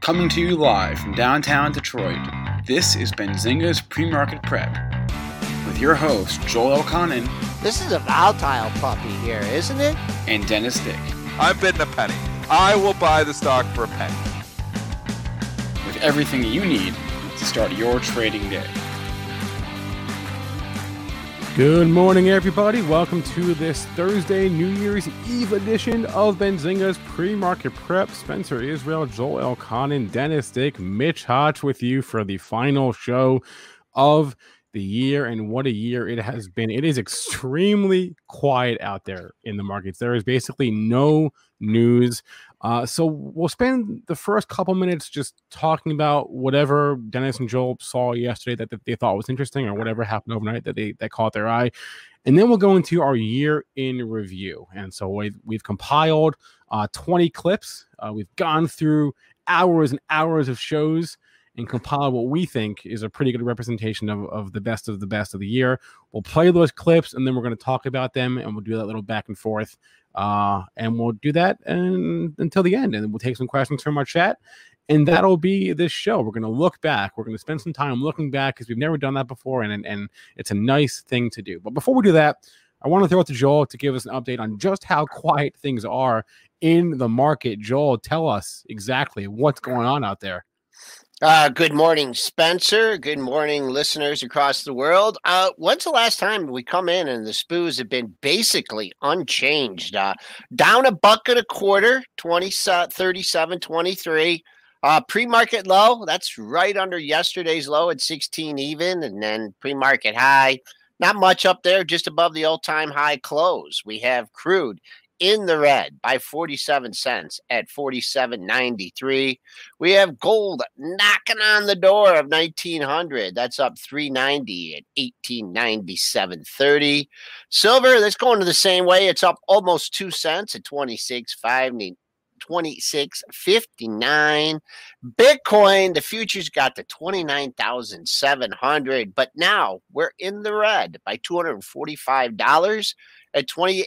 Coming to you live from downtown Detroit, this is Benzinga's Pre-Market Prep. With your host, Joel Elconin. This is a volatile puppy here, isn't it? And Dennis Dick. I'm bidding a penny. I will buy the stock for a penny. With everything you need to start your trading day. Good morning, everybody. Welcome to this Thursday, New Year's Eve edition of Benzinga's Pre-Market Prep. Spencer Israel, Joel Elconin, Dennis Dick, Mitch Hodge with you for the final show of the year. And what a year it has been. It is extremely quiet out there in the markets. There is basically no news. So we'll spend the first couple minutes just talking about whatever Dennis and Joel saw yesterday that they thought was interesting, or whatever happened overnight that caught their eye. And then we'll go into our year in review. And so we've compiled 20 clips. We've gone through hours and hours of shows and compiled what we think is a pretty good representation of the best of the year. We'll play those clips, and then we're going to talk about them, and we'll do that little back and forth. And we'll do that until the end, and then we'll take some questions from our chat, and that'll be this show. We're going to look back. We're going to spend some time looking back because we've never done that before, and it's a nice thing to do. But before we do that, I want to throw it to Joel to give us an update on just how quiet things are in the market. Joel, tell us exactly what's going on out there. Good morning, Spencer. Good morning, listeners across the world. When's the last time we come in and the SPOOs have been basically unchanged? Down $1.25, 37.23. Pre-market low, that's right under yesterday's low at 16 even, and then pre-market high, not much up there, just above the all-time high close. We have crude in the red by 47 cents at 47.93. We have gold knocking on the door of 1900. That's up 390 at 1897.30. Silver, that's going the same way. It's up almost 2 cents at 26.59. Bitcoin, the futures got to 29,700, but now we're in the red by $245 at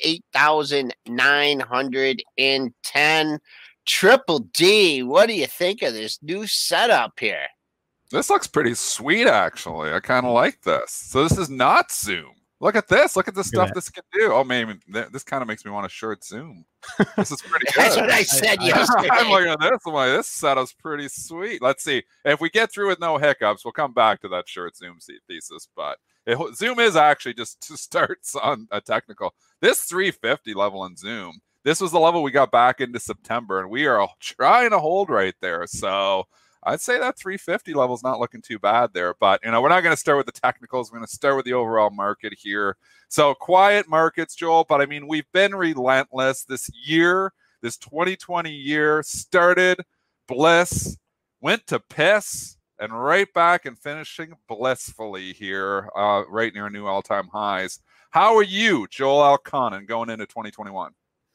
28,910. Triple D, what do you think of this new setup here? This looks pretty sweet, actually. I kind of like this. So this is not Zoom. Look at this. Look at the stuff this can do. Oh, maybe this kind of makes me want to short Zoom. This is pretty good. That's what I said yesterday. I'm looking at this. I'm like, this setup's pretty sweet. Let's see. If we get through with no hiccups, we'll come back to that short Zoom thesis. But Zoom is actually, just to start on a technical, this 350 level in Zoom, this was the level we got back into September, and we are trying to hold right there. So I'd say that 350 level is not looking too bad there. But, we're not going to start with the technicals. We're going to start with the overall market here. So quiet markets, Joel, but we've been relentless this year. This 2020 year started bliss, went to piss, and right back and finishing blissfully here, right near new all-time highs. How are you, Joel Elconin, going into 2021?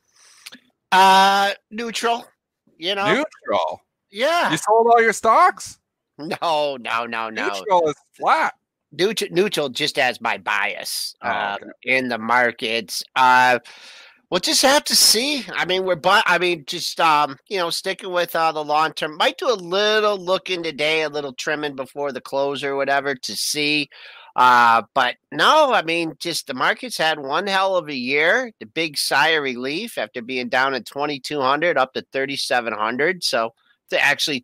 Neutral. Neutral? Yeah. You sold all your stocks? No. Neutral is flat. Neutral just as my bias okay. In the markets. We'll just have to see. Sticking with the long term. Might do a little looking today, a little trimming before the close or whatever to see. But no, just the market's had one hell of a year. The big sigh of relief after being down at 2,200 up to 3,700. So to actually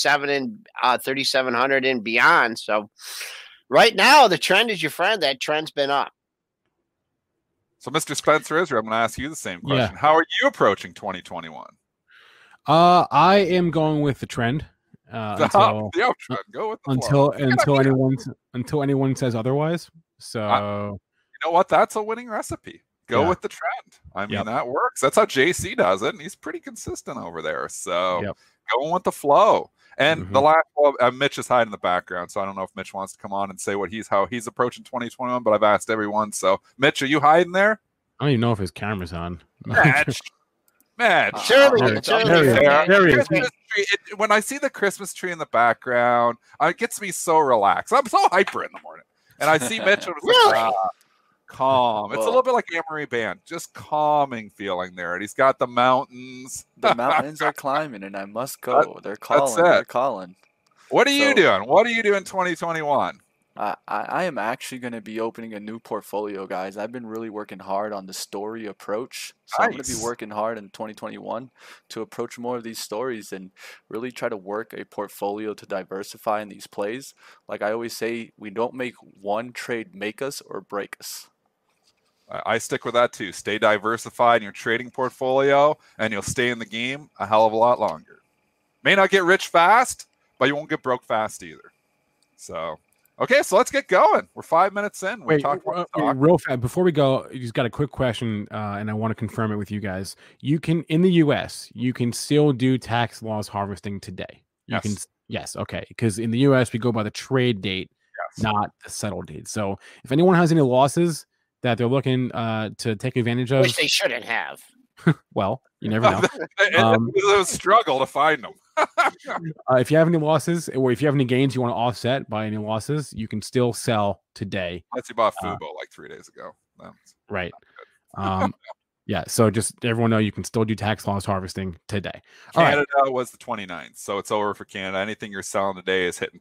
3,700 and beyond. So right now, the trend is your friend. That trend's been up. So, Mr. Spencer Israel, I'm going to ask you the same question. Yeah. How are you approaching 2021? I am going with the trend. Go with the until anyone says otherwise. So you know what? That's a winning recipe. Go with the trend. That works. That's how JC does it, and he's pretty consistent over there. So going with the flow. And the last, Mitch is hiding in the background, so I don't know if Mitch wants to come on and say how he's approaching 2021. But I've asked everyone. So, Mitch, are you hiding there? I don't even know if his camera's on. Mitch. Surely. There he is. When I see the Christmas tree in the background, it gets me so relaxed. I'm so hyper in the morning, and I see Mitch. And really? Calm. It's a Well- little bit like Anne-Marie Band, just calming feeling there. And he's got the mountains. The mountains are climbing, and I must go. They're calling. it. They're calling. What are you So- doing? What are you doing in 2021? I am actually going to be opening a new portfolio, guys. I've been really working hard on the story approach. So I'm going to be Nice. working hard in 2021 to approach more of these stories and really try to work a portfolio to diversify in these plays. Like I always say, we don't make one trade make us or break us. I stick with that too. Stay diversified in your trading portfolio, and you'll stay in the game a hell of a lot longer. May not get rich fast, but you won't get broke fast either. So, okay, so let's get going. We're 5 minutes in. We talked about talk. real fast before we go. Just got a quick question, and I want to confirm it with you guys. You can in the U.S. you can still do tax loss harvesting today. You can. Yes, okay. Because in the U.S. we go by the trade date, not the settle date. So if anyone has any losses that they're looking to take advantage of, Which they shouldn't have. well, you never know. It was a struggle to find them. If you have any losses or if you have any gains you want to offset by any losses, you can still sell today. Unless you bought Fubo like 3 days ago. Right. Yeah. So just everyone know you can still do tax loss harvesting today. All right. Canada was the 29th, so it's over for Canada. Anything you're selling today is hitting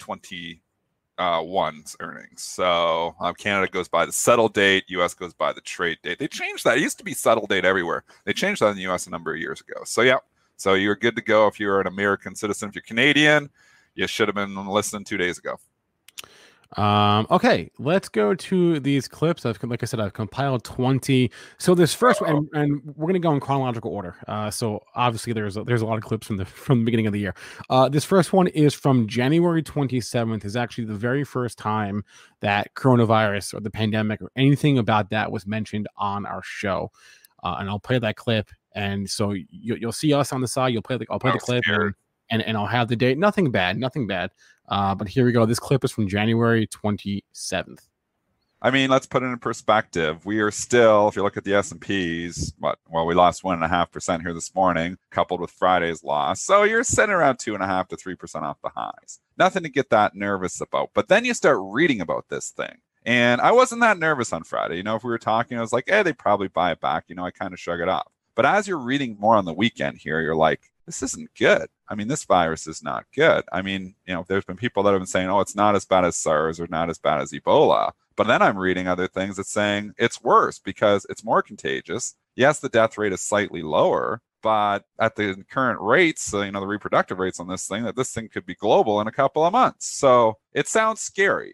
2021's earnings. So Canada goes by the settle date, US goes by the trade date. They changed that. It used to be settle date everywhere. They changed that in the US a number of years ago. So yeah, so you're good to go if you're an American citizen. If you're Canadian, you should have been listening 2 days ago. Okay, let's go to these clips. Like I said, I've compiled 20. So this first one, and we're gonna go in chronological order. So obviously there's a lot of clips from the beginning of the year. This first one is from January 27th. Is actually the very first time that coronavirus or the pandemic or anything about that was mentioned on our show. And I'll play that clip. And so you'll see us on the side. I'll play the clip. And I'll have the date. Nothing bad. But here we go. This clip is from January 27th. I mean, let's put it in perspective. We are still, if you look at the S&Ps, we lost 1.5% here this morning, coupled with Friday's loss. So you're sitting around 2.5% to 3% off the highs. Nothing to get that nervous about. But then you start reading about this thing. And I wasn't that nervous on Friday. If we were talking, I was like, they probably buy it back. I kind of shrug it off. But as you're reading more on the weekend here, you're like, this isn't good. I mean, this virus is not good. I mean, there's been people that have been saying, it's not as bad as SARS or not as bad as Ebola. But then I'm reading other things that's saying it's worse because it's more contagious. Yes, the death rate is slightly lower, but at the current rates, the reproductive rates on this thing, that this thing could be global in a couple of months. So it sounds scary.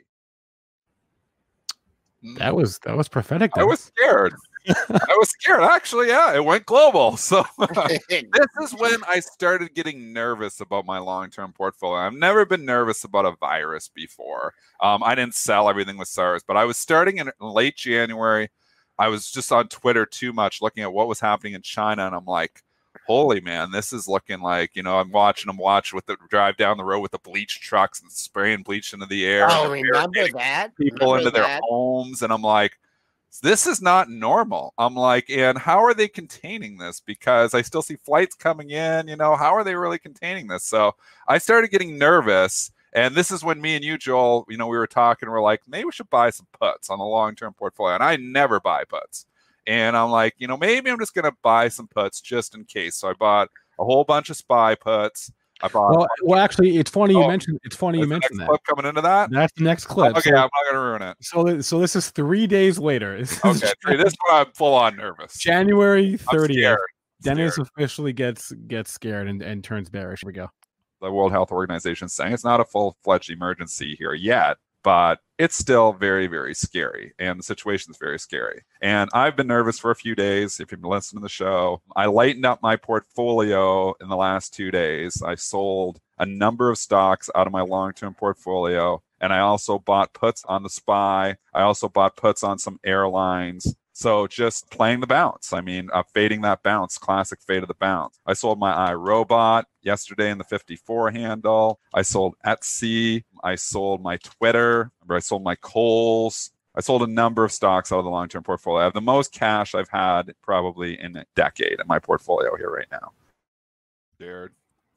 That was prophetic. I was scared. Actually, yeah, it went global. So this is when I started getting nervous about my long-term portfolio. I've never been nervous about a virus before. I didn't sell everything with SARS, but I was starting in late January. I was just on Twitter too much looking at what was happening in China, and I'm like, holy man, this is looking like, I'm watching them drive down the road with the bleach trucks and spraying bleach into the air. Oh, remember that? People into their homes, and I'm like, this is not normal. I'm like, and how are they containing this? Because I still see flights coming in, how are they really containing this? So I started getting nervous. And this is when me and you, Joel, we were talking, we're like, maybe we should buy some puts on the long-term portfolio. And I never buy puts. And I'm like, maybe I'm just going to buy some puts just in case. So I bought a whole bunch of SPY puts. I bought. Well, actually, it's funny you mentioned. It's funny you mentioned that. Clip coming into that. That's the next clip. Okay, I'm not gonna ruin it. So this is 3 days later. This one I'm full on nervous. January 30th. Dennis officially gets scared and turns bearish. Here we go. The World Health Organization saying it's not a full-fledged emergency here yet, but it's still very, very scary, and the situation is very scary. And I've been nervous for a few days. If you've been listening to the show, I lightened up my portfolio in the last 2 days. I sold a number of stocks out of my long-term portfolio, and I also bought puts on the SPY. I also bought puts on some airlines. So just playing the bounce. I mean, fading that bounce, classic fade of the bounce. I sold my iRobot yesterday in the 54 handle. I sold Etsy. I sold my Twitter. I sold my Kohl's. I sold a number of stocks out of the long-term portfolio. I have the most cash I've had probably in a decade in my portfolio here right now. Dude.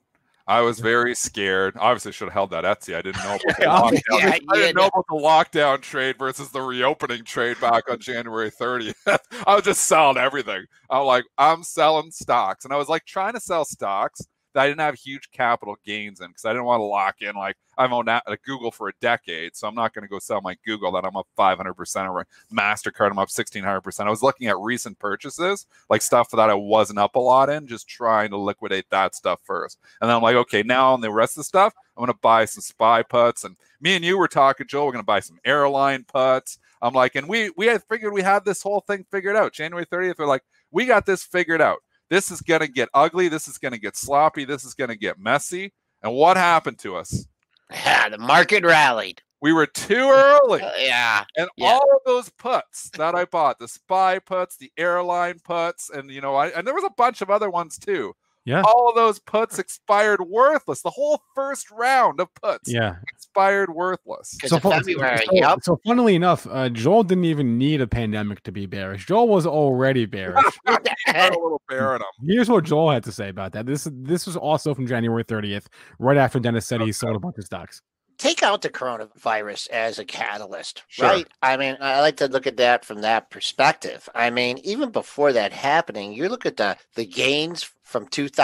I was very scared. Obviously, should have held that Etsy. I didn't know about the lockdown. Yeah, I didn't know about the lockdown trade versus the reopening trade back on January 30th. I was just selling everything. I'm like, I'm selling stocks. And I was like trying to sell stocks that I didn't have huge capital gains in because I didn't want to lock in. Like, I've owned Google for a decade, so I'm not going to go sell my Google that I'm up 500% or MasterCard I'm up 1,600%. I was looking at recent purchases, like stuff that I wasn't up a lot in, just trying to liquidate that stuff first. And then I'm like, okay, now on the rest of the stuff, I'm going to buy some SPY puts. And me and you were talking, Joel, we're going to buy some airline puts. I'm like, and we had figured we had this whole thing figured out. January 30th, we're like, we got this figured out. This is going to get ugly. This is going to get sloppy. This is going to get messy. And what happened to us? Yeah, the market rallied. We were too early. Yeah. And all of those puts that I bought, the SPY puts, the airline puts, and and there was a bunch of other ones too. Yeah. All of those puts expired worthless. The whole first round of puts expired worthless. So February, so funnily enough, Joel didn't even need a pandemic to be bearish. Joel was already bearish. A little bear in him. Here's what Joel had to say about that. This was also from January 30th, right after Dennis said he sold a bunch of stocks. Take out the coronavirus as a catalyst, Sure. right? I mean, I like to look at that from that perspective. I mean, even before that happening, you look at the gains from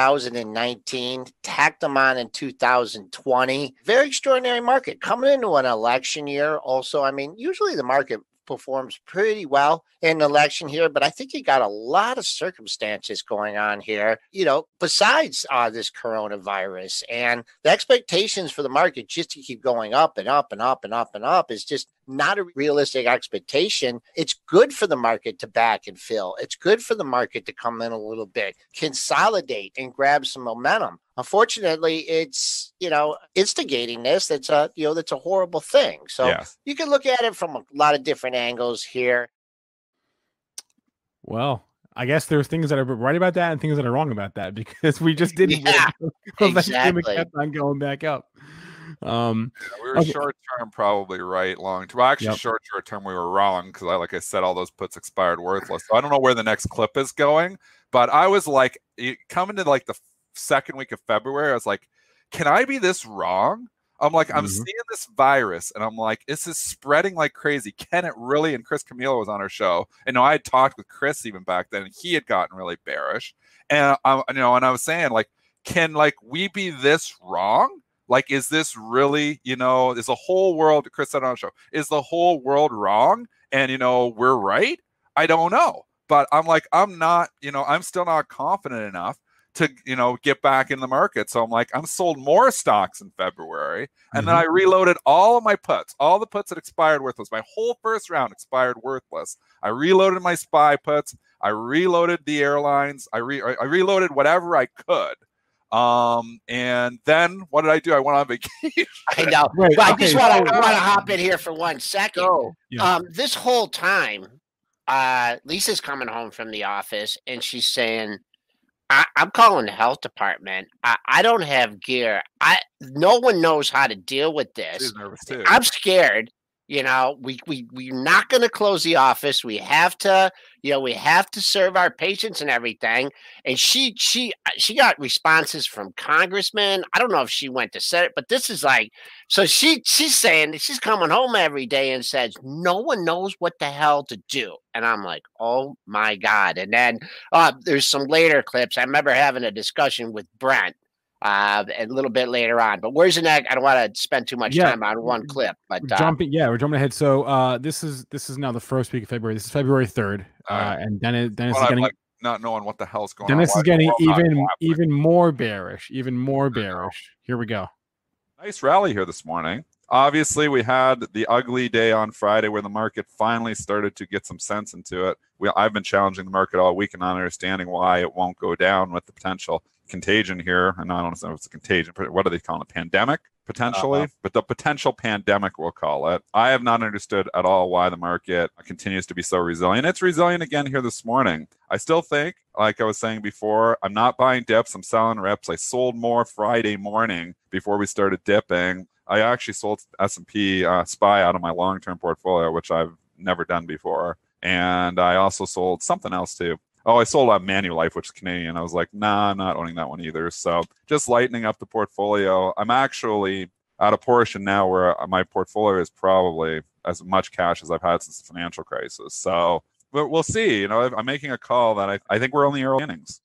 2019, tacked them on in 2020. Very extraordinary market coming into an election year. Also, I mean, usually the market performs pretty well in an election here, but I think you got a lot of circumstances going on here, besides this coronavirus, and the expectations for the market just to keep going up and up and up and up and up is just not a realistic expectation. It's good for the market to back and fill. It's good for the market to come in a little bit, consolidate and grab some momentum. Unfortunately, it's, instigating this. That's a horrible thing. So you can look at it from a lot of different angles here. Well, I guess there's things that are right about that and things that are wrong about that because we just didn't. Yeah, exactly. It kept on going back up. We were short term probably right. Long term, well, actually, short term we were wrong because, like I said, all those puts expired worthless. So I don't know where the next clip is going, but I was like, coming to like the second week of February, I was like, can I be this wrong? I'm like, I'm seeing this virus and I'm like, this is spreading like crazy. Can it really? And Chris Camilo was on our show. And I had talked with Chris even back then, and he had gotten really bearish. And and I was saying, like, can we be this wrong? Like, is this really, is the whole world, Chris said on the show, is the whole world wrong? And, we're right? I don't know. But I'm like, I'm not, I'm still not confident enough to, get back in the market. So I'm like, I'm sold more stocks in February. And then I reloaded all of my puts, all the puts that expired worthless. My whole first round expired worthless. I reloaded my SPY puts. I reloaded the airlines. I reloaded whatever I could. And then what did I do? I went on vacation. I know. Right, but okay, I just want to hop in here for 1 second. Yeah. This whole time, Lisa's coming home from the office and she's saying, I'm calling the health department. I don't have gear. No one knows how to deal with this. She's nervous too. I'm scared. We're not going to close the office. We have to, we have to serve our patients and everything. And she got responses from congressmen. I don't know if she went to Senate, but this is like, so she's saying that she's coming home every day and says, no one knows what the hell to do. And I'm like, oh my God. And then there's some later clips. I remember having a discussion with Brent a little bit later on, but where's the next? I don't want to spend too much time on one clip, but we're jumping ahead. So this is now the first week of February. This is February 3rd, and Dennis is getting not knowing what the hell's going on. Dennis is getting even more bearish, Here we go. Nice rally here this morning. Obviously, we had the ugly day on Friday where the market finally started to get some sense into it. I've been challenging the market all week and not understanding why it won't go down with the potential contagion here. And I don't know if it's a contagion, but what are they calling it? Pandemic, potentially? But the potential pandemic, we'll call it. I have not understood at all why the market continues to be so resilient. It's resilient again here this morning. I still think, like I was saying before, I'm not buying dips. I'm selling rips. I sold more Friday morning before we started dipping. I actually sold S&P SPY out of my long-term portfolio, which I've never done before. And I also sold something else too. Oh, I sold out Manulife, which is Canadian. I was like, nah, I'm not owning that one either. So just lightening up the portfolio. I'm actually at a portion now where my portfolio is probably as much cash as I've had since the financial crisis. So but we'll see. You know, I'm making a call that I think we're only early innings.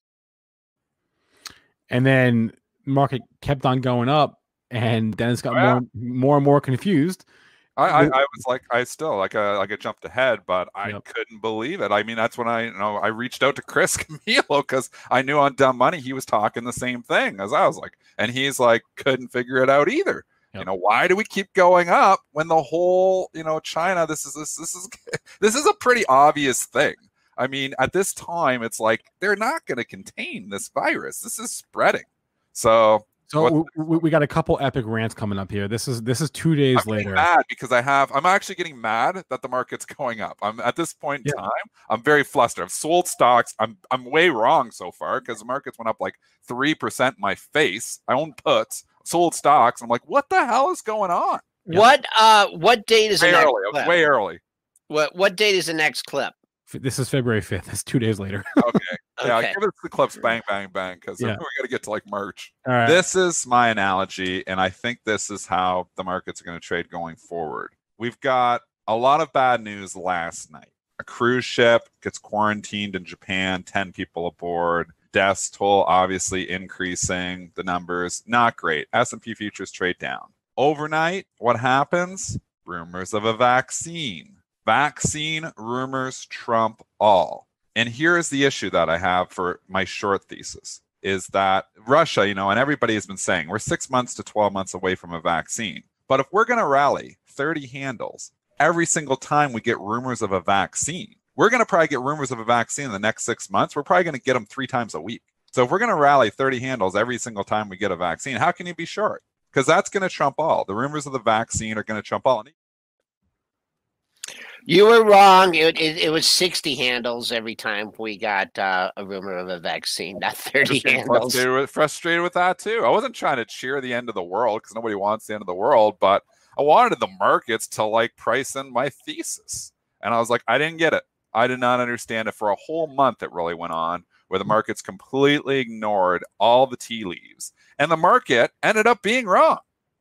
And then market kept on going up, and Dennis got more and more confused. I was like, I jumped ahead, but I couldn't believe it. I mean, that's when I reached out to Chris Camillo because I knew on Dumb Money he was talking the same thing as I was like, and he's like, couldn't figure it out either. Yep. You know, why do we keep going up when the whole, China, this is a pretty obvious thing. I mean, at this time, it's like they're not going to contain this virus. This is spreading. So we got a couple epic rants coming up here. This is 2 days later. I'm mad because I'm actually getting mad that the market's going up. I'm at this point in time, I'm very flustered. I've sold stocks. I'm way wrong so far because the markets went up like 3% in my face. I own puts, sold stocks. I'm like, what the hell is going on? What date is the next clip? Way early. What date is the next clip? This is February 5th. That's 2 days later. Okay. Yeah, give us the clips bang, bang, bang, because we got to get to like March. All right. This is my analogy, and I think this is how the markets are going to trade going forward. We've got a lot of bad news last night. A cruise ship gets quarantined in Japan, 10 people aboard. Deaths toll obviously increasing. The numbers, not great. S&P futures trade down. Overnight, what happens? Rumors of a vaccine. Vaccine rumors trump all. And here is the issue that I have for my short thesis is that Russia, and everybody has been saying we're 6 months to 12 months away from a vaccine. But if we're going to rally 30 handles every single time we get rumors of a vaccine, we're going to probably get rumors of a vaccine in the next 6 months. We're probably going to get them 3 times a week. So if we're going to rally 30 handles every single time we get a vaccine, how can you be short? Because that's going to trump all. The rumors of the vaccine are going to trump all. You were wrong. It was 60 handles every time we got a rumor of a vaccine, not 30 handles. Frustrated with that too. I wasn't trying to cheer the end of the world because nobody wants the end of the world, but I wanted the markets to like price in my thesis. And I was like, I didn't get it. I did not understand it. For a whole month it really went on where the markets completely ignored all the tea leaves. And the market ended up being wrong.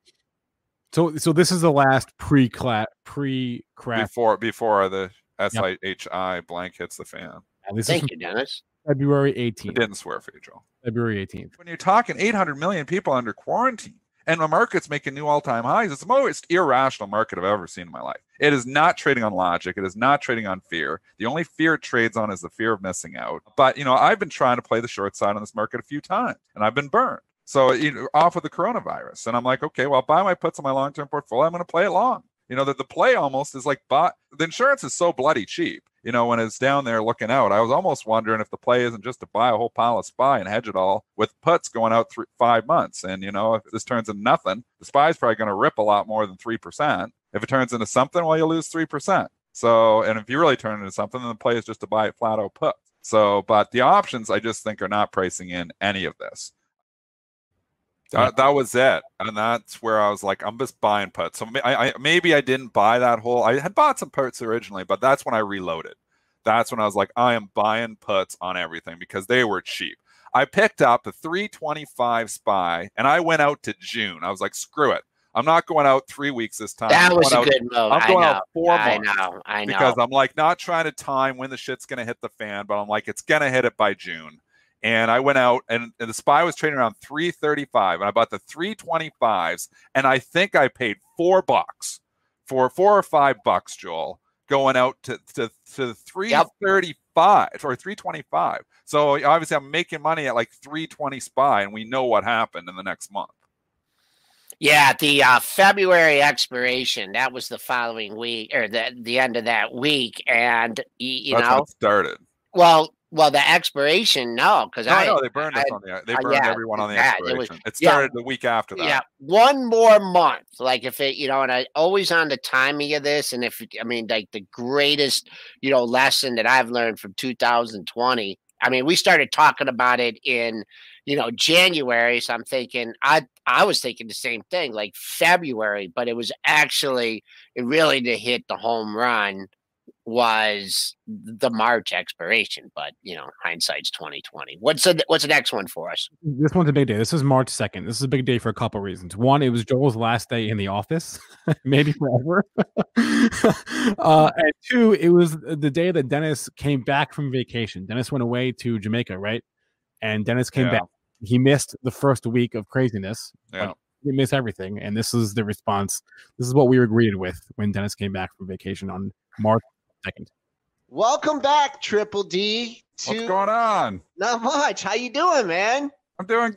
So this is the last pre-crash before the SIHI blank hits the fan. Thank you, Dennis. February 18th. I didn't swear for you, Joel. February 18th. When you're talking 800 million people under quarantine and the market's making new all-time highs, it's the most irrational market I've ever seen in my life. It is not trading on logic. It is not trading on fear. The only fear it trades on is the fear of missing out. But, I've been trying to play the short side on this market a few times, and I've been burned. So off with the coronavirus. And I'm like, okay, well, I'll buy my puts on my long-term portfolio. I'm going to play it long. The play almost is like, the insurance is so bloody cheap. When it's down there looking out, I was almost wondering if the play isn't just to buy a whole pile of SPY and hedge it all with puts going out 5 months. And, if this turns into nothing, the SPY is probably going to rip a lot more than 3%. If it turns into something, well, you lose 3%. So, and if you really turn it into something, then the play is just to buy it flat out put. So, but the options I just think are not pricing in any of this. That was it, and that's where I was like, I'm just buying puts. So maybe I didn't buy that whole. I had bought some puts originally, but that's when I reloaded. That's when I was like, I am buying puts on everything because they were cheap. I picked up the 325 SPY, and I went out to June. I was like, screw it. I'm not going out 3 weeks this time. That was a good move. I'm going out 4 months. I know. Because I'm like not trying to time when the shit's going to hit the fan, but I'm like, it's going to hit it by June. And I went out, and the SPY was trading around 335, and I bought the 325s, and I think I paid $4 for $4 or $5, Joel, going out to 335 or 325. So obviously, I'm making money at like 320 SPY, and we know what happened in the next month. Yeah, the February expiration, that was the following week, or the end of that week, and That's when it started. Well, the expiration, no, because they burned us on the. They burned everyone on the expiration. It started the week after that. Yeah, one more month. Like if it, and I always on the timing of this, and like the greatest, lesson that I've learned from 2020. I mean, we started talking about it in, January. So I'm thinking, I was thinking the same thing, like February, but it was actually, it really did hit the home run was the March expiration, but hindsight's 2020. What's the next one for us? This one's a big day. This is March 2nd. This is a big day for a couple reasons. One, it was Joel's last day in the office, maybe forever. And two, it was the day that Dennis came back from vacation. Dennis went away to Jamaica, right? And Dennis came back. He missed the first week of craziness. Yeah. He missed everything. And this is the response. This is what we were greeted with when Dennis came back from vacation on March 2nd. Welcome back, Triple D. What's going on? Not much. How you doing, man? I'm doing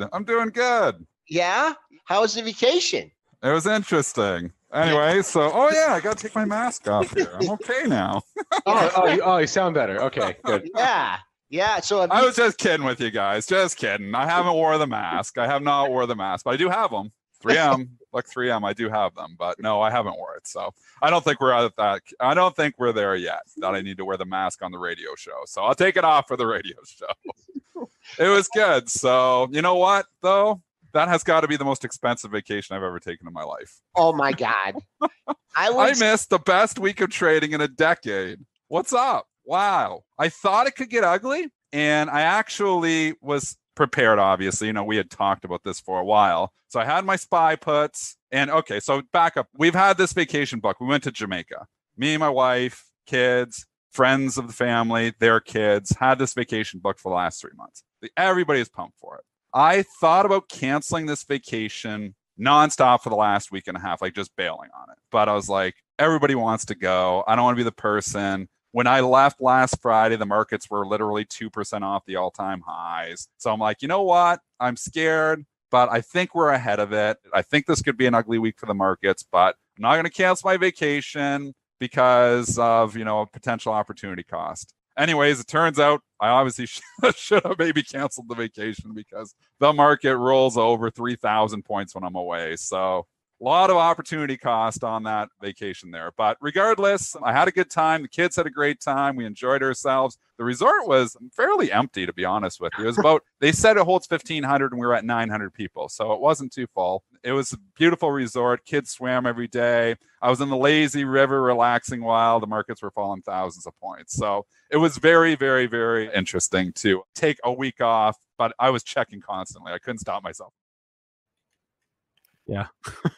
good. Yeah? How was the vacation? It was interesting. Anyway, so I gotta take my mask off here. I'm okay now. You sound better. Okay, good. Yeah. So I was just kidding with you guys. Just kidding. I haven't wore the mask. I have not wore the mask, but I do have them. 3M. Look, 3M. I do have them, but no, I haven't wore it. So I don't think we're at that. I don't think we're there yet that I need to wear the mask on the radio show. So I'll take it off for the radio show. It was good. So you know what, though? That has got to be the most expensive vacation I've ever taken in my life. Oh my God. I missed the best week of trading in a decade. What's up? Wow. I thought it could get ugly, and I actually was prepared, obviously. We had talked about this for a while. So I had my SPY puts, and so back up. We've had this vacation book. We went to Jamaica. Me, my wife, kids, friends of the family, their kids, had this vacation booked for the last 3 months. Everybody is pumped for it. I thought about canceling this vacation nonstop for the last week and a half, like just bailing on it. But I was like, everybody wants to go. I don't want to be the person. When I left last Friday, the markets were literally 2% off the all-time highs. So I'm like, you know what? I'm scared, but I think we're ahead of it. I think this could be an ugly week for the markets, but I'm not going to cancel my vacation because of, a potential opportunity cost. Anyways, it turns out I obviously should have maybe canceled the vacation because the market rolls over 3,000 points when I'm away. So a lot of opportunity cost on that vacation there. But regardless, I had a good time. The kids had a great time. We enjoyed ourselves. The resort was fairly empty, to be honest with you. It was about, they said it holds 1,500 and we were at 900 people. So it wasn't too full. It was a beautiful resort. Kids swam every day. I was in the lazy river relaxing while the markets were falling thousands of points. So it was very, very, very interesting to take a week off, but I was checking constantly. I couldn't stop myself. Yeah.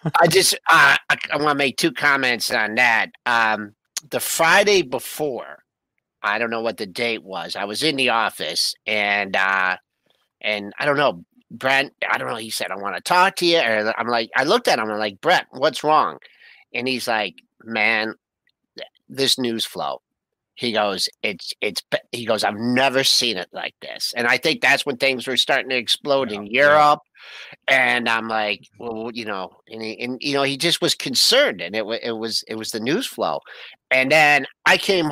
I want to make two comments on that. The Friday before, I don't know what the date was. I was in the office and I don't know, Brent, I don't know. He said, I want to talk to you. Or I'm like, I looked at him. I'm like, Brett, what's wrong? And he's like, man, this news flow. He goes, he goes, I've never seen it like this. And I think that's when things were starting to explode in Europe. And I'm like, well, and he just was concerned, and it was the news flow. And then I came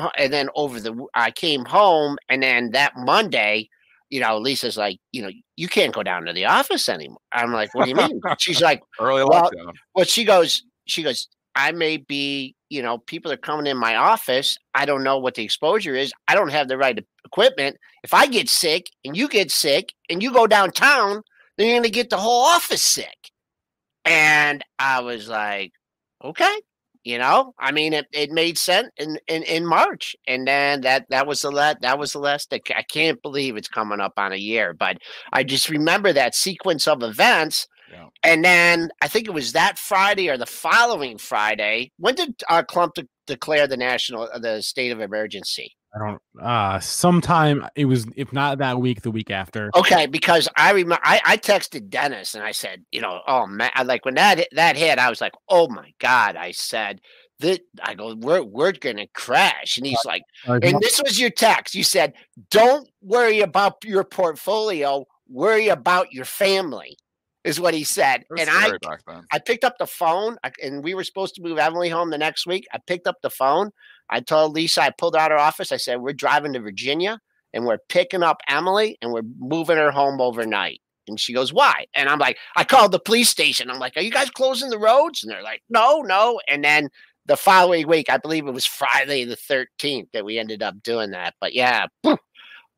home, and then that Monday, Lisa's like, you can't go down to the office anymore. I'm like, what do you mean? She's like, early lockdown. Well, she goes, I may be, people are coming in my office. I don't know what the exposure is. I don't have the right equipment. If I get sick and you get sick and you go downtown, then you're going to get the whole office sick. And I was like, okay, I mean, it made sense in March. And then that was the last. I can't believe it's coming up on a year, but I just remember that sequence of events. Yeah. And then I think it was that Friday or the following Friday. When did Klump declare the state of emergency? I don't. Sometime it was, if not that week, the week after. Okay, because I remember I texted Dennis and I said, oh man, like when that hit, I was like, oh my God. I said that. I go, we're gonna crash, and he's like, and this was your text. You said, don't worry about your portfolio, worry about your family. Is what he said. And I picked up the phone, and we were supposed to move Emily home the next week. I picked up the phone. I told Lisa, I pulled out her office. I said, we're driving to Virginia, and we're picking up Emily, and we're moving her home overnight. And she goes, why? And I'm like, I called the police station. I'm like, are you guys closing the roads? And they're like, no. And then the following week, I believe it was Friday the 13th that we ended up doing that. But yeah,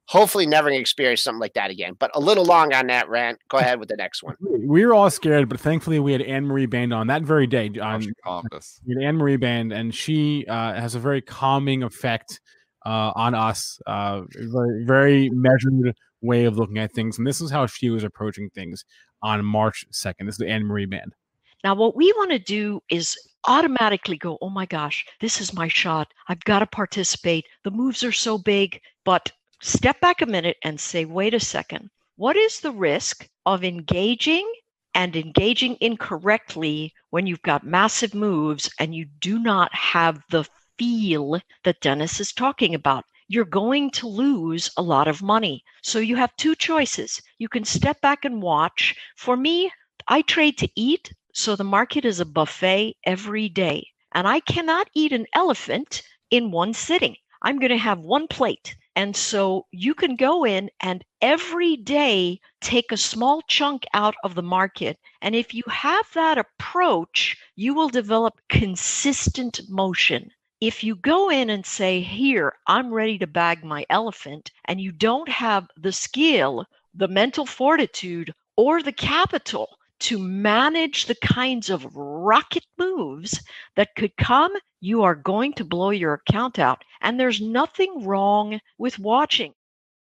hopefully never gonna experience something like that again. But a little long on that rant. Go ahead with the next one. We were all scared, but thankfully we had Anne Marie Band on that very day. She calmed us. We had Anne Marie Band, and she has a very calming effect on us. Very, very measured way of looking at things, and this is how she was approaching things on March 2nd. This is the Anne Marie Band. Now, what we want to do is automatically go, oh my gosh, this is my shot. I've got to participate. The moves are so big. But step back a minute and say, wait a second. What is the risk of engaging incorrectly when you've got massive moves and you do not have the feel that Dennis is talking about? You're going to lose a lot of money. So you have two choices. You can step back and watch. For me, I trade to eat. So the market is a buffet every day. And I cannot eat an elephant in one sitting. I'm going to have one plate. And so you can go in and every day take a small chunk out of the market. And if you have that approach, you will develop consistent motion. If you go in and say, here, I'm ready to bag my elephant, and you don't have the skill, the mental fortitude, or the capital to manage the kinds of rocket moves that could come, you are going to blow your account out. And there's nothing wrong with watching.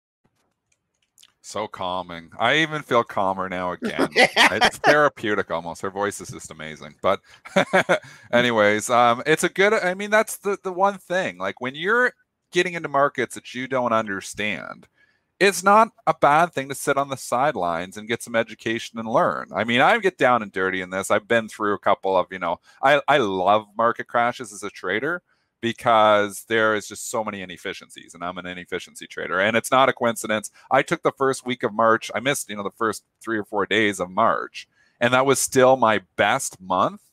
So calming. I even feel calmer now again. It's therapeutic almost. Her voice is just amazing. But anyways, it's a good, I mean, that's the one thing. Like when you're getting into markets that you don't understand, it's not a bad thing to sit on the sidelines and get some education and learn. I mean, I get down and dirty in this. I've been through a couple of, I love market crashes as a trader because there is just so many inefficiencies, and I'm an inefficiency trader. And it's not a coincidence. I took the first week of March. I missed, the first 3 or 4 days of March. And that was still my best month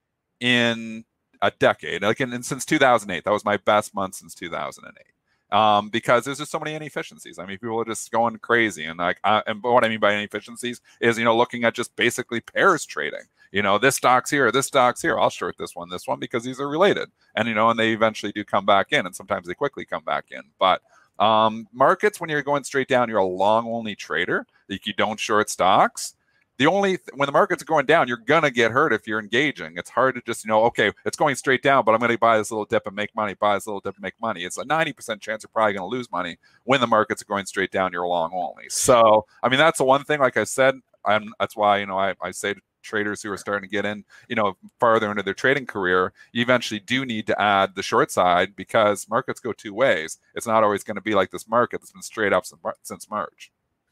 in a decade. Like since 2008, that was my best month since 2008. Because there's just so many inefficiencies. I mean, people are just going crazy. And and what I mean by inefficiencies is, looking at just basically pairs trading. This stock's here, this stock's here. I'll short this one, because these are related. And, and they eventually do come back in, and sometimes they quickly come back in. But markets, when you're going straight down, you're a long only trader. Like you don't short stocks. When the markets are going down, you're going to get hurt if you're engaging. It's hard to just, okay, it's going straight down, but I'm going to buy this little dip and make money, buy this little dip and make money. It's a 90% chance you're probably going to lose money when the markets are going straight down, you're long only. So, I mean, that's the one thing, like I said, that's why, I say to traders who are starting to get in, farther into their trading career, you eventually do need to add the short side because markets go two ways. It's not always going to be like this market that's been straight up since March.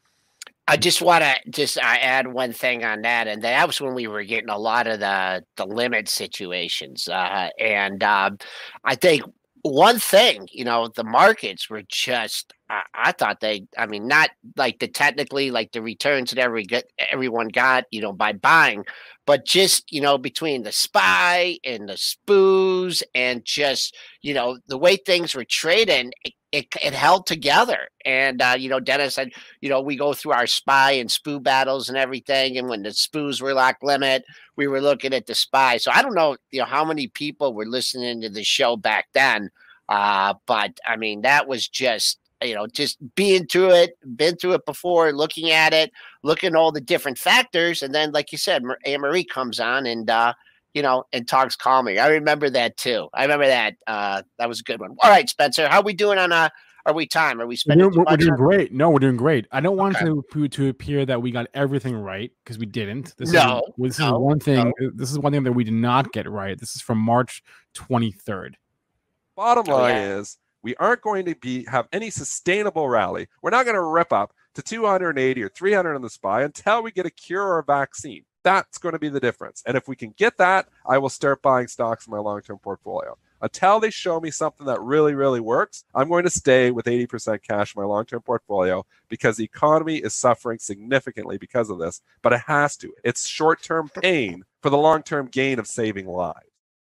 I just want to add one thing on that, and that was when we were getting a lot of the limit situations, and I think one thing, the markets were just, I thought not like technically like the returns that everyone got, by buying, but just, between the SPY and the SPOOs and just, the way things were trading, it held together. And, Dennis said, we go through our SPY and SPOO battles and everything. And when the SPOOs were locked limit, we were looking at the SPY. So I don't know, how many people were listening to the show back then. But I mean, that was just, just being through it, been through it before, looking at it, looking at all the different factors. And then, like you said, Anne Marie comes on and, and talks calming. I remember that too. I remember that. That was a good one. All right, Spencer, how are we doing on are we time? Are we spending we're doing great. No, we're doing great. I don't want to appear that we got everything right because we didn't. This is one thing. No. This is one thing that we did not get right. This is from March 23rd. Bottom line is we aren't going to have any sustainable rally. We're not going to rip up to 280 or 300 on the SPY until we get a cure or a vaccine. That's going to be the difference. And if we can get that, I will start buying stocks in my long-term portfolio. Until they show me something that really, really works, I'm going to stay with 80% cash in my long-term portfolio because the economy is suffering significantly because of this, but it has to. It's short-term pain for the long-term gain of saving lives.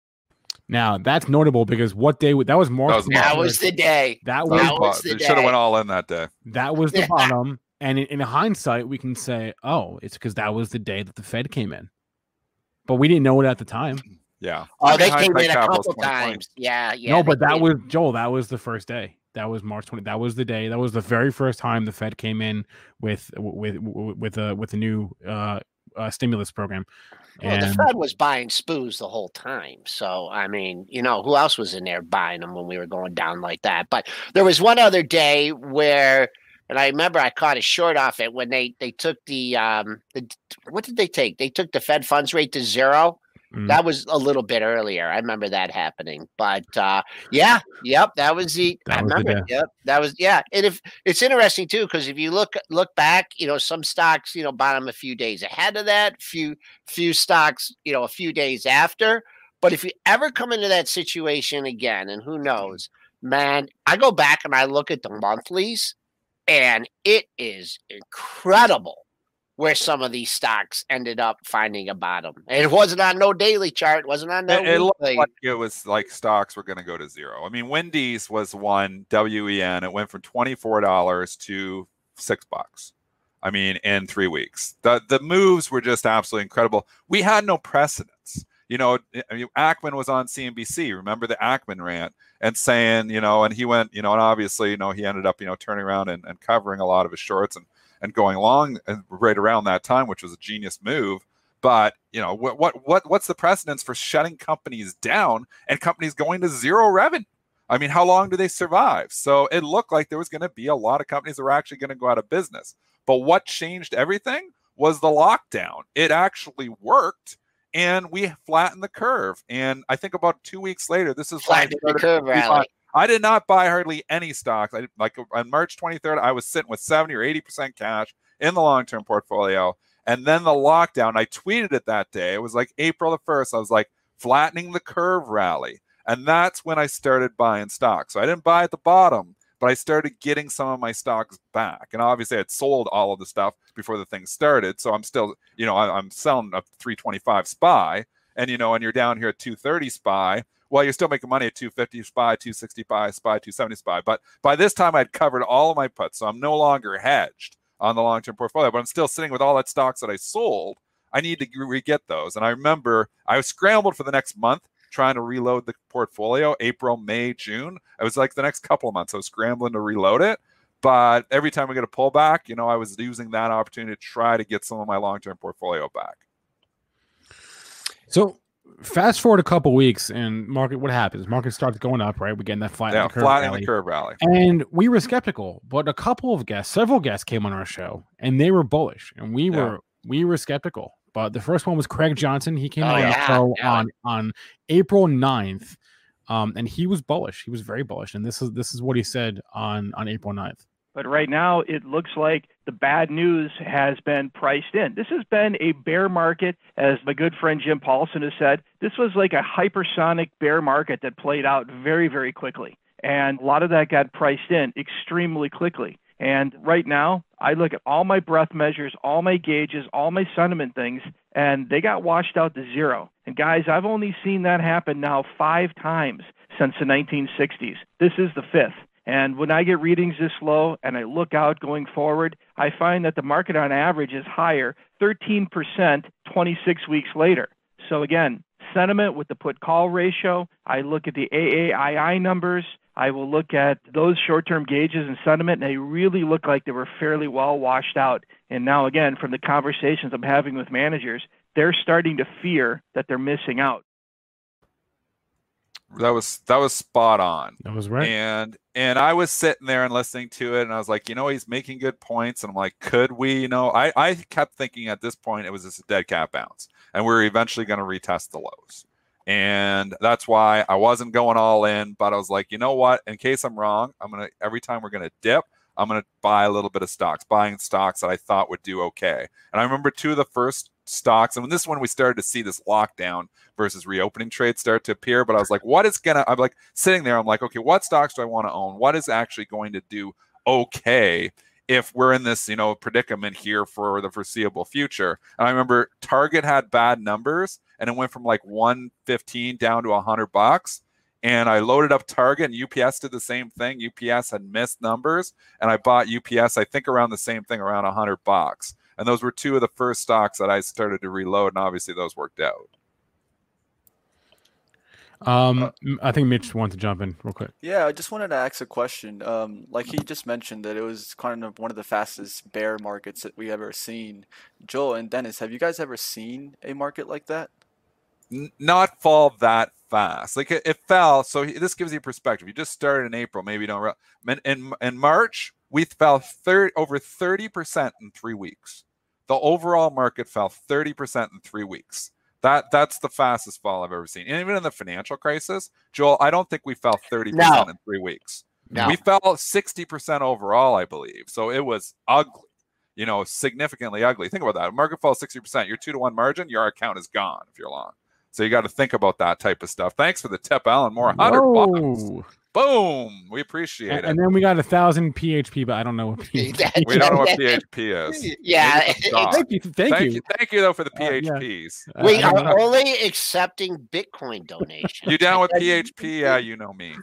Now, that's notable because what day that was March. That was the day. That was the day. Should have went all in that day. That was the bottom. And in hindsight, we can say, oh, it's because that was the day that the Fed came in. But we didn't know it at the time. Yeah. Oh, they came in a couple times. Yeah. No, but that was, Joel, that was the first day. That was March 20. That was the day. That was the very first time the Fed came in with a new stimulus program. Well, the Fed was buying SPOOs the whole time. So, I mean, who else was in there buying them when we were going down like that? But there was one other day where, and I remember I caught a short off it when they took the what did they take? They took the Fed funds rate to 0. That was a little bit earlier. I remember that happening. But that was the. I remember. Yep, that was And if it's interesting too, because if you look back, some stocks, bottom a few days ahead of that, few stocks, a few days after. But if you ever come into that situation again, and who knows, man, I go back and I look at the monthlies, and it is incredible where some of these stocks ended up finding a bottom. And it wasn't on no daily chart. It wasn't on no It looked like it was like stocks were going to go to 0. I mean, Wendy's was one, WEN. It went from $24 to $6. I mean, in 3 weeks. The moves were just absolutely incredible. We had no precedents. Ackman was on CNBC. Remember the Ackman rant and saying, and he went, and obviously, he ended up, turning around and covering a lot of his shorts and going long right around that time, which was a genius move. But what's the precedence for shutting companies down and companies going to 0 revenue? I mean, how long do they survive? So it looked like there was going to be a lot of companies that were actually going to go out of business. But what changed everything was the lockdown. It actually worked, and we flattened the curve. And I think about 2 weeks later, this is flattened the curve rally. I did not buy hardly any stocks. Like on March 23rd, I was sitting with 70 or 80% cash in the long-term portfolio. And then the lockdown, I tweeted it that day. It was like April the 1st. I was like, flattening the curve rally. And that's when I started buying stocks. So I didn't buy at the bottom, but I started getting some of my stocks back. And obviously I had sold all of the stuff before the thing started. So I'm still, I'm selling a 325 SPY. And, and you're down here at 230 SPY. Well, you're still making money at 250 SPY, 260 SPY, 270 SPY. But by this time, I'd covered all of my puts, so I'm no longer hedged on the long-term portfolio. But I'm still sitting with all that stocks that I sold. I need to re-get those. And I remember I was scrambled for the next month trying to reload the portfolio, April, May, June. It was like the next couple of months I was scrambling to reload it. But every time we get a pullback, I was using that opportunity to try to get some of my long-term portfolio back. So fast forward a couple weeks, and what happens? Market starts going up, right? We're getting that flattening the curve rally. And we were skeptical, but several guests came on our show, and they were bullish, and we were skeptical. But the first one was Craig Johnson. He came on our show on April 9th, and he was bullish. He was very bullish, and this is what he said on April 9th. But right now, it looks like the bad news has been priced in. This has been a bear market, as my good friend Jim Paulson has said. This was like a hypersonic bear market that played out very, very quickly. And a lot of that got priced in extremely quickly. And right now, I look at all my breadth measures, all my gauges, all my sentiment things, and they got washed out to 0. And guys, I've only seen that happen now 5 times since the 1960s. This is the 5th. And when I get readings this low and I look out going forward, I find that the market on average is higher 13% 26 weeks later. So again, sentiment with the put-call ratio, I look at the AAII numbers, I will look at those short-term gauges and sentiment, and they really look like they were fairly well washed out. And now again, from the conversations I'm having with managers, they're starting to fear that they're missing out. That was spot on. That was right. And I was sitting there and listening to it, and I was like, he's making good points. And I'm like, could we, I kept thinking at this point it was just a dead cat bounce, and we're eventually going to retest the lows. And that's why I wasn't going all in, but I was like, you know what? In case I'm wrong, every time we're going to dip, I'm going to buy a little bit of stocks, buying stocks that I thought would do okay. And I remember 2 of the first stocks, and this is when we started to see this lockdown versus reopening trade start to appear. But I was like, I'm like sitting there, I'm like, okay, what stocks do I want to own? What is actually going to do okay if we're in this, predicament here for the foreseeable future? And I remember Target had bad numbers, and it went from like 115 down to $100. And I loaded up Target, and UPS did the same thing. UPS had missed numbers, and I bought UPS, I think around the same thing, around $100. And those were 2 of the first stocks that I started to reload, and obviously those worked out. I think Mitch wants to jump in real quick. Yeah, I just wanted to ask a question. Like he just mentioned that it was kind of one of the fastest bear markets that we ever seen. Joel and Dennis, have you guys ever seen a market like that? Not fall that fast. Like it fell. So this gives you perspective. You just started in April. Maybe you don't. In March, we fell over 30% in 3 weeks. The overall market fell 30% in 3 weeks. That's the fastest fall I've ever seen. And even in the financial crisis, Joel, I don't think we fell 30% in 3 weeks. No. We fell 60% overall, I believe. So it was ugly, significantly ugly. Think about that. A market falls 60%. Your 2-to-1 margin, your account is gone if you're long. So you got to think about that type of stuff. Thanks for the tip, Alan Moore. 100 bucks. Boom. We appreciate it. And then we got 1,000 PHP, but I don't know what PHP. We don't know what PHP is. Yeah. Thank you. Thank you, though, for the PHPs. Yeah. We are only accepting Bitcoin donations. You down with PHP? Yeah, you know me.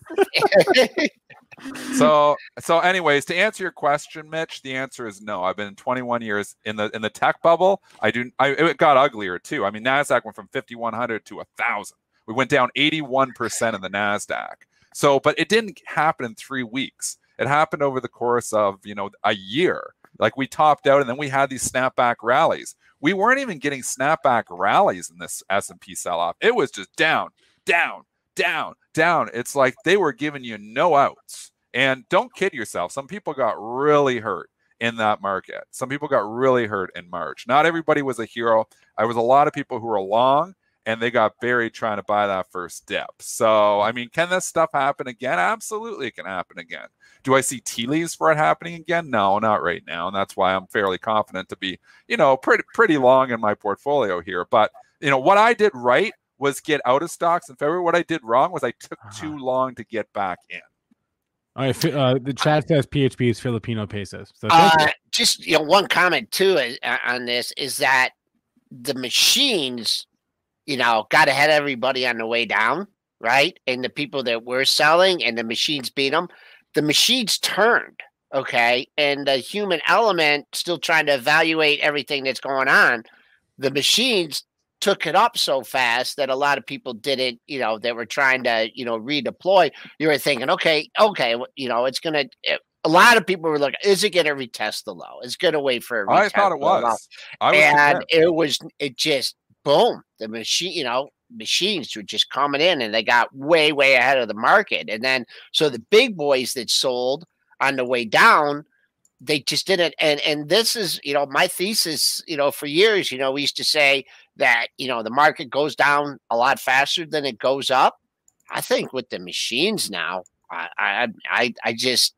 So anyways, to answer your question, Mitch, the answer is no. I've been 21 years in the tech bubble. It got uglier too. I mean, NASDAQ went from 5,100 to 1,000. We went down 81% in the NASDAQ. So, but it didn't happen in 3 weeks. It happened over the course of, a year. Like we topped out and then we had these snapback rallies. We weren't even getting snapback rallies in this S&P sell-off. It was just down, down, down, down. It's like they were giving you no outs. And don't kid yourself. Some people got really hurt in that market. Some people got really hurt in March. Not everybody was a hero. There was a lot of people who were long and they got buried trying to buy that first dip. So, I mean, can this stuff happen again? Absolutely, it can happen again. Do I see tea leaves for it happening again? No, not right now. And that's why I'm fairly confident to be, pretty long in my portfolio here. But, what I did right was get out of stocks in February. What I did wrong was I took too long to get back in. All right, the chat says PHP is Filipino pesos. So just one comment too on this is that the machines, got ahead of everybody on the way down, right? And the people that were selling and the machines beat them. The machines turned, okay, and the human element still trying to evaluate everything that's going on. The machines took it up so fast that a lot of people didn't, they were trying to, redeploy. You were thinking, okay, it's going to, a lot of people were looking, is it going to retest the low? It's going to wait for a retest. I thought it was. It just, boom, the machine, machines were just coming in and they got way, way ahead of the market. And then, so the big boys that sold on the way down, they just didn't. And this is, my thesis, for years, we used to say that, the market goes down a lot faster than it goes up. I think with the machines now, I just,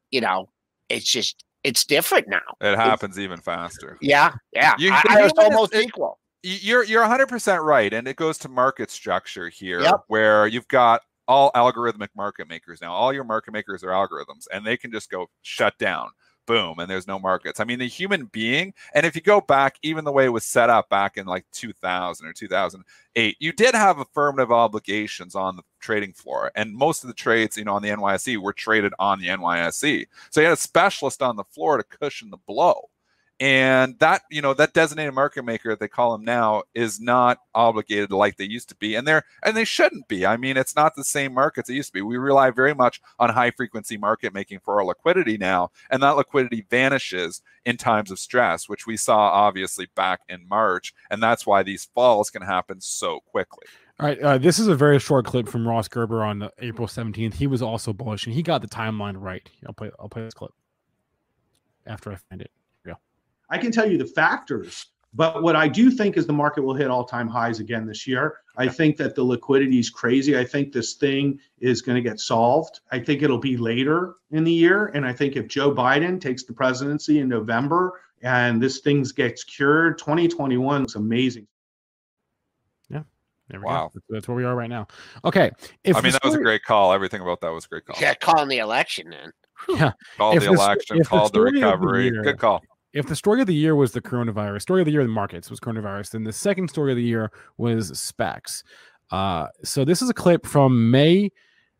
it's different now. It happens even faster. Yeah. Yeah. It's almost equal. You're 100% right. And it goes to market structure here, where you've got all algorithmic market makers now. All your market makers are algorithms and they can just go shut down. Boom, and there's no markets. I mean, the human being, and if you go back, even the way it was set up back in like 2000 or 2008, you did have affirmative obligations on the trading floor. And most of the trades, on the NYSE were traded on the NYSE. So you had a specialist on the floor to cushion the blow. And that, that designated market maker, they call them now, is not obligated like they used to be. And they shouldn't be. I mean, it's not the same markets it used to be. We rely very much on high frequency market making for our liquidity now. And that liquidity vanishes in times of stress, which we saw obviously back in March. And that's why these falls can happen so quickly. All right, this is a very short clip from Ross Gerber on April 17th. He was also bullish, and he got the timeline right. I'll play this clip after I find it. I can tell you the factors, but what I do think is the market will hit all-time highs again this year. I think that the liquidity is crazy. I think this thing is going to get solved. I think it'll be later in the year. And I think if Joe Biden takes the presidency in November and this thing gets cured, 2021 is amazing. Yeah. There we go. That's where we are right now. Okay. That was a great call. Everything about that was a great call. Yeah, calling the election then. Yeah. Called the election, called the recovery. Good call. If the story of the year was the coronavirus, story of the year in the markets was coronavirus, then the second story of the year was SPACs. So this is a clip from April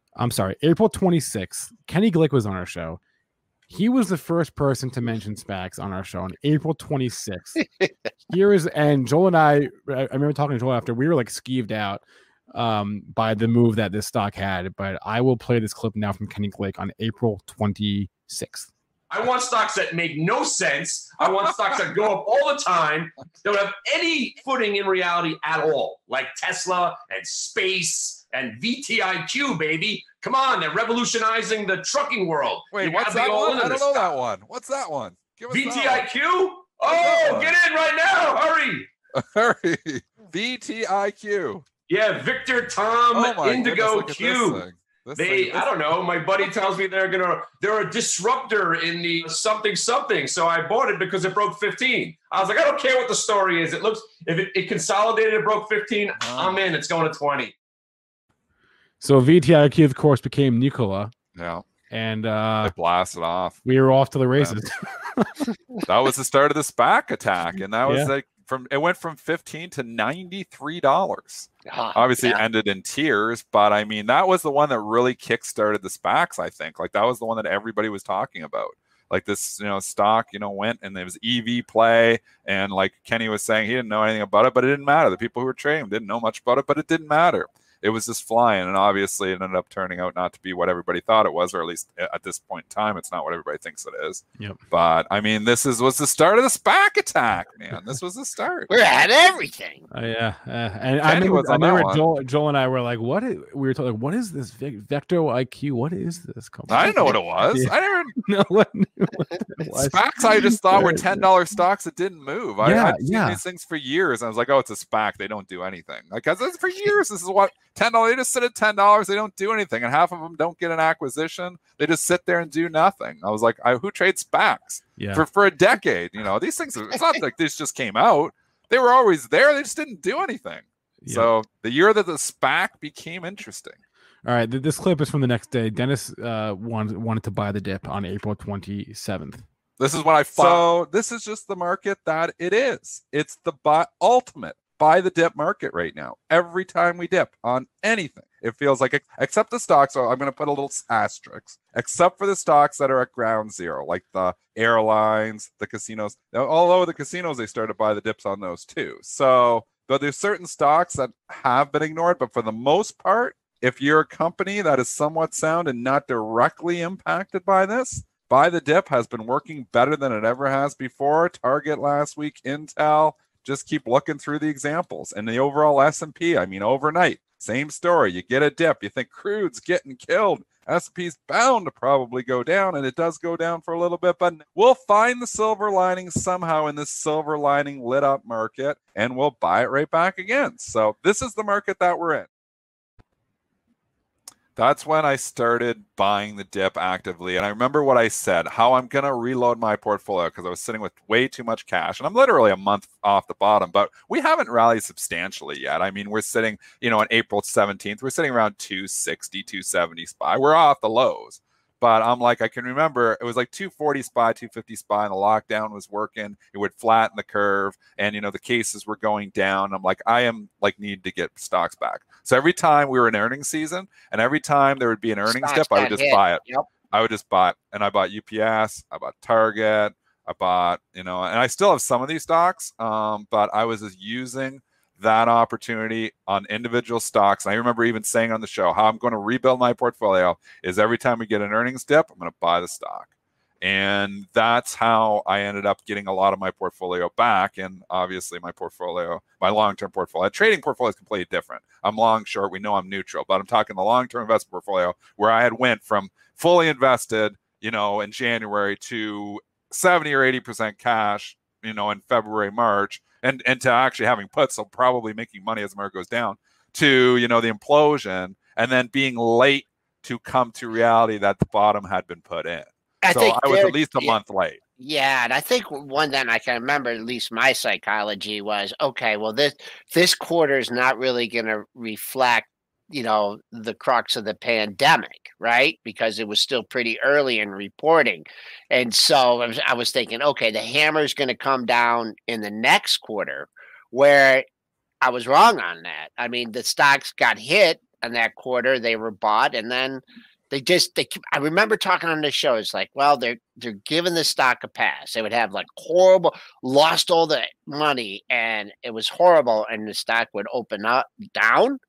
26th. Kenny Glick was on our show. He was the first person to mention SPACs on our show on April 26th. And Joel and I remember talking to Joel after, we were like skeeved out. by the move that this stock had. But I will play this clip now from Kenny Blake on April 26th. I want stocks that make no sense. I want stocks that go up all the time, don't have any footing in reality at all, like Tesla and space and VTIQ, baby. Come on, they're revolutionizing the trucking world. Wait, what's that one? I don't know that one. What's that one? VTIQ? Oh, get in right now. Hurry. Hurry. VTIQ. Yeah, Victor Tom Indigo Q. I don't know. My buddy tells me they're a disruptor in the something. So I bought it because it broke 15. I was like, I don't care what the story is. It looks, if it consolidated, it broke 15. I'm in. It's going to 20. So VTIQ, of course, became Nikola. Yeah. And they blasted off. We were off to the races. That was the start of the SPAC attack. And that was it went from $15 to $93. Obviously it ended in tears, but I mean, that was the one that really kickstarted the SPACs, I think. Like that was the one that everybody was talking about. Like this, stock, went and there was EV play. And like Kenny was saying, he didn't know anything about it, but it didn't matter. The people who were trading didn't know much about it, but it didn't matter. It was just flying, and obviously it ended up turning out not to be what everybody thought it was, or at least at this point in time, it's not what everybody thinks it is. Yep. But I mean, was the start of the SPAC attack, man. This was the start. We're at everything. Yeah, and I remember Joel and I were like, we were talking, what is this Vector IQ? What is this company? I didn't know what it was. Yeah. I never know what it was. SPACs I just thought were $10 stocks that didn't move. I've seen these things for years, and I was like, oh, it's a SPAC. They don't do anything. Like, for years, this is what $10. They just sit at $10. They don't do anything, and half of them don't get an acquisition. They just sit there and do nothing. I was like, who trades SPACs? Yeah. For a decade, these things. It's not like this just came out. They were always there. They just didn't do anything. Yeah. So the year that the SPAC became interesting. All right, this clip is from the next day. Dennis wanted to buy the dip on April 27th. This is what I thought. So this is just the market that it is. It's the ultimate buy the dip market right now. Every time we dip on anything, it feels like, except the stocks. So I'm going to put a little asterisk, except for the stocks that are at ground zero, like the airlines, the casinos. Now, although the casinos, they started to buy the dips on those too. So, but there's certain stocks that have been ignored. But for the most part, if you're a company that is somewhat sound and not directly impacted by this, buy the dip has been working better than it ever has before. Target last week, Intel. Just keep looking through the examples. And the overall S&P, I mean, overnight, same story. You get a dip. You think crude's getting killed. S&P's bound to probably go down, and it does go down for a little bit. But we'll find the silver lining somehow in this silver lining lit up market, and we'll buy it right back again. So this is the market that we're in. That's when I started buying the dip actively. And I remember what I said, how I'm going to reload my portfolio because I was sitting with way too much cash. And I'm literally a month off the bottom, but we haven't rallied substantially yet. I mean, we're sitting, on April 17th, we're sitting around 260, 270 SPY. We're off the lows. But I'm like, I can remember it was like 240 SPY, 250 SPY, and the lockdown was working. It would flatten the curve, and the cases were going down. I'm like, need to get stocks back. So every time we were in earnings season, and every time there would be an earnings dip, I would just buy it. Yep. I would just buy it, and I bought UPS, I bought Target, I bought, and I still have some of these stocks, but I was just using that opportunity on individual stocks. And I remember even saying on the show, how I'm going to rebuild my portfolio is every time we get an earnings dip, I'm going to buy the stock. And that's how I ended up getting a lot of my portfolio back. And obviously my long-term portfolio, trading portfolio is completely different. I'm long, short, we know I'm neutral, but I'm talking the long-term investment portfolio where I had went from fully invested, in January to 70 or 80% cash, in February, March, and to actually having puts, so probably making money as the market goes down, to the implosion, and then being late to come to reality that the bottom had been put in. I was at least a month late. Yeah, and I think one that I can remember, at least my psychology was, okay, well, this quarter is not really going to reflect, the crux of the pandemic, right? Because it was still pretty early in reporting. And so I was thinking, okay, the hammer is going to come down in the next quarter, where I was wrong on that. I mean, the stocks got hit in that quarter, they were bought, and then I remember talking on the show, it's like, well, they're giving the stock a pass. They would have like horrible, lost all the money, and it was horrible, and the stock would open up down.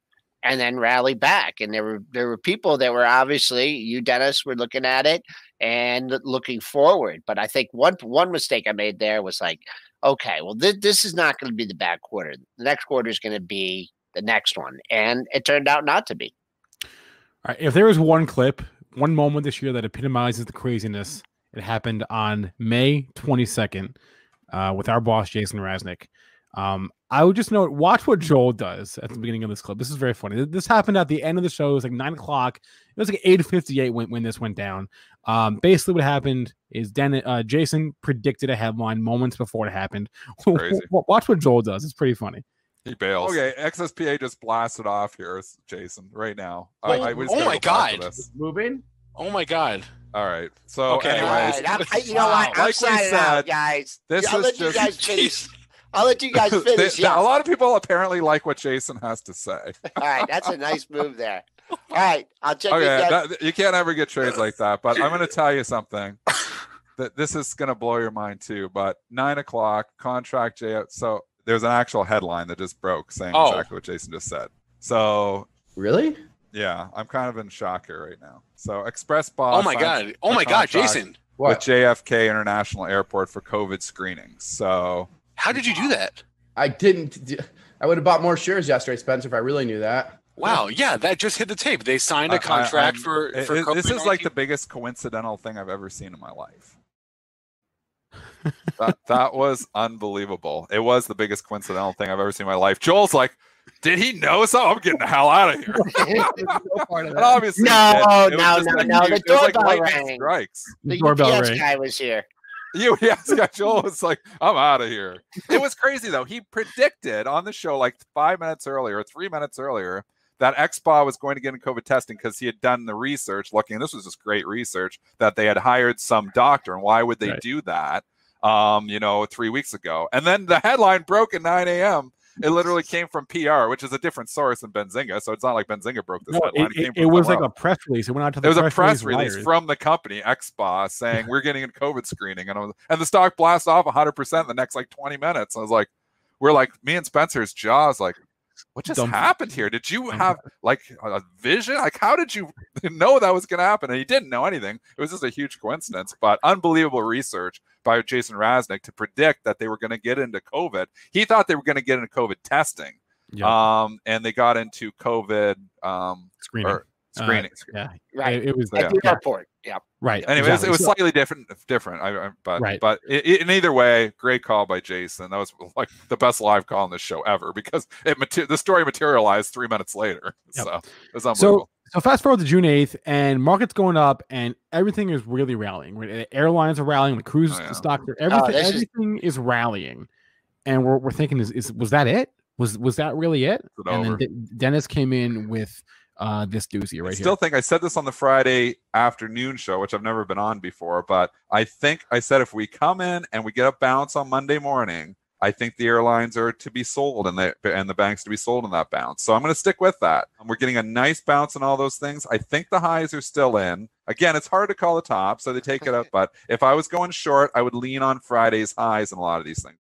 and then rally back. And there were people that were obviously, you, Dennis, were looking at it and looking forward. But I think one mistake I made there was like, okay, well, this is not going to be the bad quarter. The next quarter is going to be the next one. And it turned out not to be. All right, if there was one clip, one moment this year that epitomizes the craziness, it happened on May 22nd with our boss, Jason Raznick. I would just note, watch what Joel does at the beginning of this clip. This is very funny. This happened at the end of the show. It was like 9 o'clock. It was like 8:58 when this went down. Basically what happened is Jason predicted a headline moments before it happened. Watch what Joel does. It's pretty funny. He bails. Okay, XSPA just blasted off here, Jason, right now. Oh my God. Moving? Oh my God. All right. So okay. Anyways, you know what? I'm signing out, guys. I'll let you guys finish. I'll let you guys finish. A lot of people apparently like what Jason has to say. All right, that's a nice move there. All right, I'll check. Okay, you can't ever get trades like that. But I'm going to tell you something. That this is going to blow your mind too. But 9 o'clock contract JF. So there's an actual headline that just broke saying exactly what Jason just said. So really, yeah, I'm kind of in shock here right now. So Express Boss. Oh my God! Oh my God, Jason! With JFK International Airport for COVID screenings. So. How did you do that? I didn't. I would have bought more shares yesterday, Spencer, if I really knew that. Wow. Yeah, that just hit the tape. They signed a contract for this is like the biggest coincidental thing I've ever seen in my life. that was unbelievable. It was the biggest coincidental thing I've ever seen in my life. Joel's like, did he know so? I'm getting the hell out of here. And obviously, no. The doorbell rang. Strikes. The UPS guy was here. Joel was like, I'm out of here. It was crazy though. He predicted on the show like 3 minutes earlier that XSPA was going to get in COVID testing because he had done the research looking, and this was just great research, that they had hired some doctor. And why would they do that? 3 weeks ago. And then the headline broke at 9 a.m. It literally came from PR, which is a different source than Benzinga. So it's not like Benzinga broke this headline. It was like a press release. It went out to the It was a press release from the company, XSPA, saying we're getting a COVID screening. And the stock blasted off 100% in the next like 20 minutes. I was like, me and Spencer's jaws like, what just happened here? Did you have like a vision? Like, how did you know that was going to happen? And he didn't know anything. It was just a huge coincidence, but unbelievable research by Jason Raznick to predict that they were going to get into COVID. He thought they were going to get into COVID testing. Yeah. And they got into COVID screening. Right. It was at the airport. Yeah. Right. Anyway, exactly. It was slightly different. But in either way, great call by Jason. That was like the best live call on this show ever because the story materialized 3 minutes later. Yep. So it was unbelievable. So fast forward to June 8th, and market's going up, and everything is really rallying. The airlines are rallying, the cruise stocks are everything is rallying, and we're thinking, was that it? Was that really it? And then Dennis came in with this doozy right here. Still think I said this on the Friday afternoon show, which I've never been on before, but I think I said if we come in and we get a bounce on Monday morning, I think the airlines are to be sold and the banks to be sold in that bounce. So I'm going to stick with that. We're getting a nice bounce on all those things. I think the highs are still in. Again, it's hard to call the top, so they take it up. But if I was going short, I would lean on Friday's highs in a lot of these things.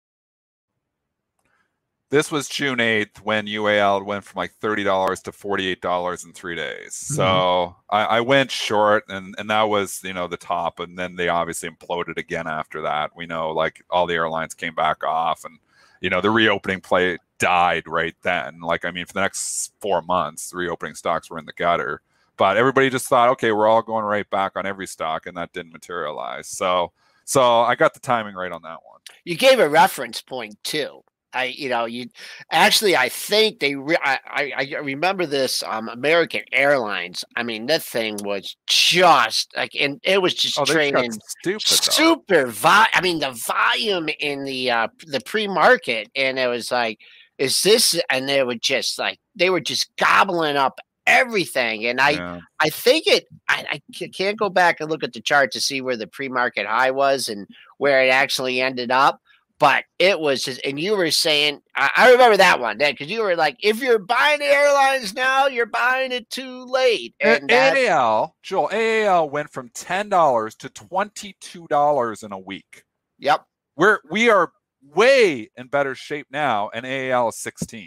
This was June 8th when UAL went from like $30 to $48 in 3 days. So I went short, and that was, the top. And then they obviously imploded again after that. We know like all the airlines came back off, and, the reopening play died right then. Like, for the next 4 months, the reopening stocks were in the gutter. But everybody just thought, okay, we're all going right back on every stock, and that didn't materialize. So I got the timing right on that one. You gave a reference point too. I think I remember this American Airlines. That thing was just like, and it was just trading super the volume in the pre-market, and it was like, is this? And they were just gobbling up everything. And I think I can't go back and look at the chart to see where the pre-market high was and where it actually ended up. But it was just, and you were saying, I remember that one, because you were like, if you're buying airlines now, you're buying it too late. And AAL went from $10 to $22 in a week. Yep. We are way in better shape now, and AAL is 16.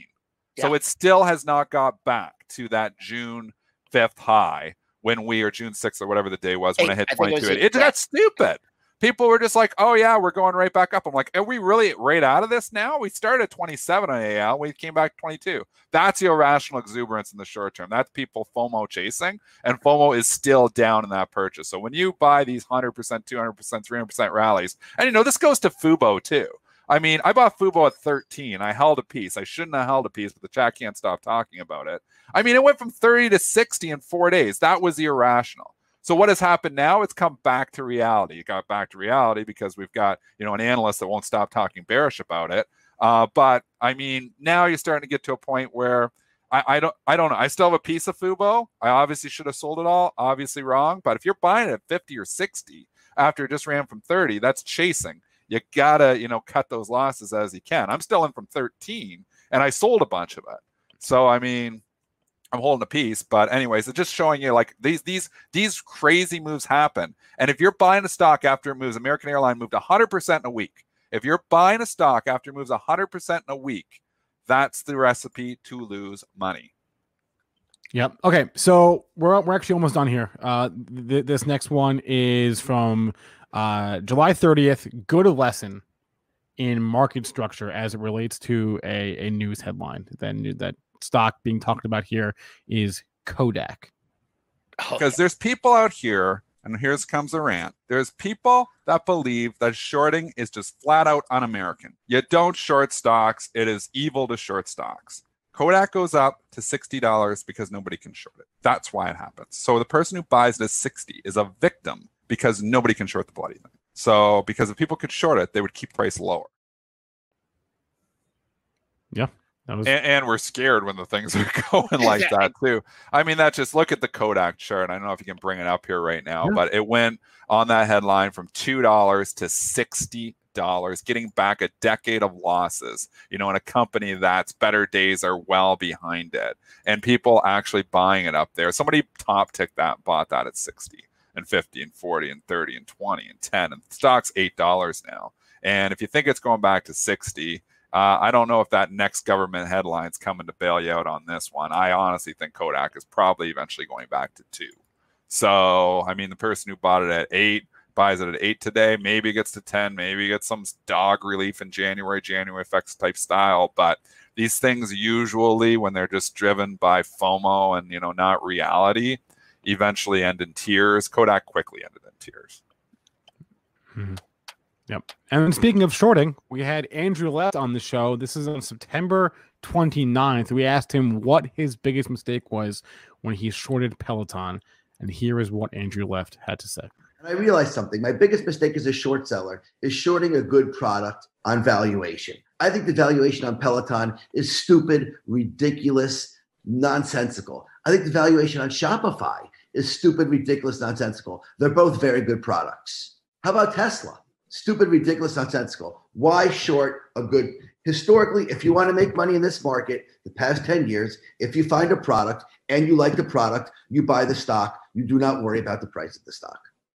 So it still has not got back to that June 5th high when we, or June 6th or whatever the day was, when it hit 22.80. That's stupid. People were just like, oh yeah, we're going right back up. I'm like, are we really right out of this now? We started at 27 on AL. We came back to 22. That's the irrational exuberance in the short term. That's people FOMO chasing, and FOMO is still down in that purchase. So when you buy these 100%, 200%, 300% rallies, and this goes to Fubo too. I mean, I bought Fubo at 13. I held a piece. I shouldn't have held a piece, but the chat can't stop talking about it. I mean, it went from 30 to 60 in 4 days. That was irrational. So what has happened now? It's come back to reality. It got back to reality because we've got, an analyst that won't stop talking bearish about it. But I mean, now you're starting to get to a point where I don't know. I still have a piece of Fubo. I obviously should have sold it all. Obviously wrong. But if you're buying it at 50 or 60 after it just ran from 30, that's chasing. You gotta, cut those losses as you can. I'm still in from 13, and I sold a bunch of it. So I mean, I'm holding a piece, but anyways, it's just showing you like these crazy moves happen. And if you're buying a stock after it moves, American Airlines moved 100% in a week. If you're buying a stock after it moves 100% in a week, that's the recipe to lose money. Yep. Okay. So we're actually almost done here. This next one is from July 30th. Good lesson in market structure as it relates to a news headline. Then that stock being talked about here is Kodak. Because there's people out here, and here comes a rant. There's people that believe that shorting is just flat out un-American. You don't short stocks. It is evil to short stocks. Kodak goes up to $60 because nobody can short it. That's why it happens. So the person who buys it at 60 is a victim because nobody can short the bloody thing. So because if people could short it, they would keep price lower. Yeah. And we're scared when the things are going like that too. I mean, look at the Kodak chart. I don't know if you can bring it up here right now, but it went on that headline from $2 to $60, getting back a decade of losses, in a company that's better days are well behind it. And people actually buying it up there. Somebody top ticked that, bought that at 60 and 50 and 40 and 30 and 20 and 10, and the stock's $8 now. And if you think it's going back to 60, I don't know if that next government headline's coming to bail you out on this one. I honestly think Kodak is probably eventually going back to 2. So, I mean, the person who bought it at 8 buys it at 8 today. Maybe it gets to 10. Maybe it gets some dog relief in January effects type style. But these things usually, when they're just driven by FOMO and, not reality, eventually end in tears. Kodak quickly ended in tears. Mm-hmm. Yep. And then speaking of shorting, we had Andrew Left on the show. This is on September 29th. We asked him what his biggest mistake was when he shorted Peloton. And here is what Andrew Left had to say. And I realized something. My biggest mistake as a short seller is shorting a good product on valuation. I think the valuation on Peloton is stupid, ridiculous, nonsensical. I think the valuation on Shopify is stupid, ridiculous, nonsensical. They're both very good products. How about Tesla? Stupid, ridiculous, nonsensical. Why short a good? Historically, if you want to make money in this market, the past 10 years, if you find a product and you like the product, you buy the stock. You do not worry about the price of the stock.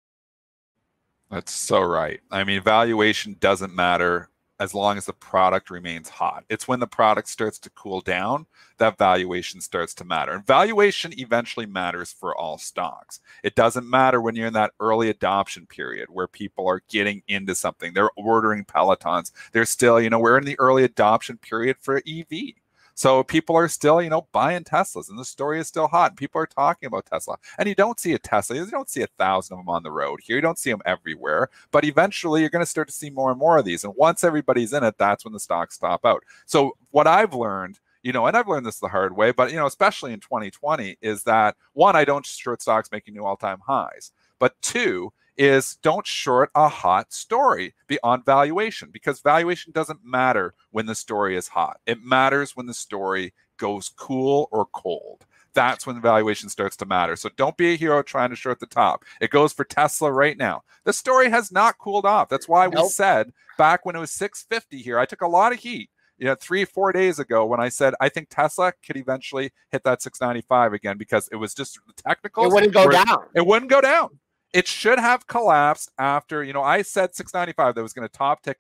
That's so right. I mean, valuation doesn't matter as long as the product remains hot. It's when the product starts to cool down that valuation starts to matter. And valuation eventually matters for all stocks. It doesn't matter when you're in that early adoption period where people are getting into something. They're ordering Pelotons. They're still, we're in the early adoption period for EV. So people are still, buying Teslas, and the story is still hot. And people are talking about Tesla. And you don't see a Tesla. You don't see 1,000 of them on the road here. You don't see them everywhere. But eventually, you're going to start to see more and more of these. And once everybody's in it, that's when the stocks top out. So what I've learned, and I've learned this the hard way, but, especially in 2020, is that, one, I don't short stocks making new all-time highs. But 2, is don't short a hot story beyond valuation, because valuation doesn't matter when the story is hot. It matters when the story goes cool or cold. That's when the valuation starts to matter. So don't be a hero trying to short the top. It goes for Tesla right now. The story has not cooled off. That's why we said back when it was 650 here, I took a lot of heat 3-4 days ago when I said I think Tesla could eventually hit that 695 again, because it was just the technicals. It wouldn't go down. It wouldn't go down. It should have collapsed after, I said 695 that was going to top ticket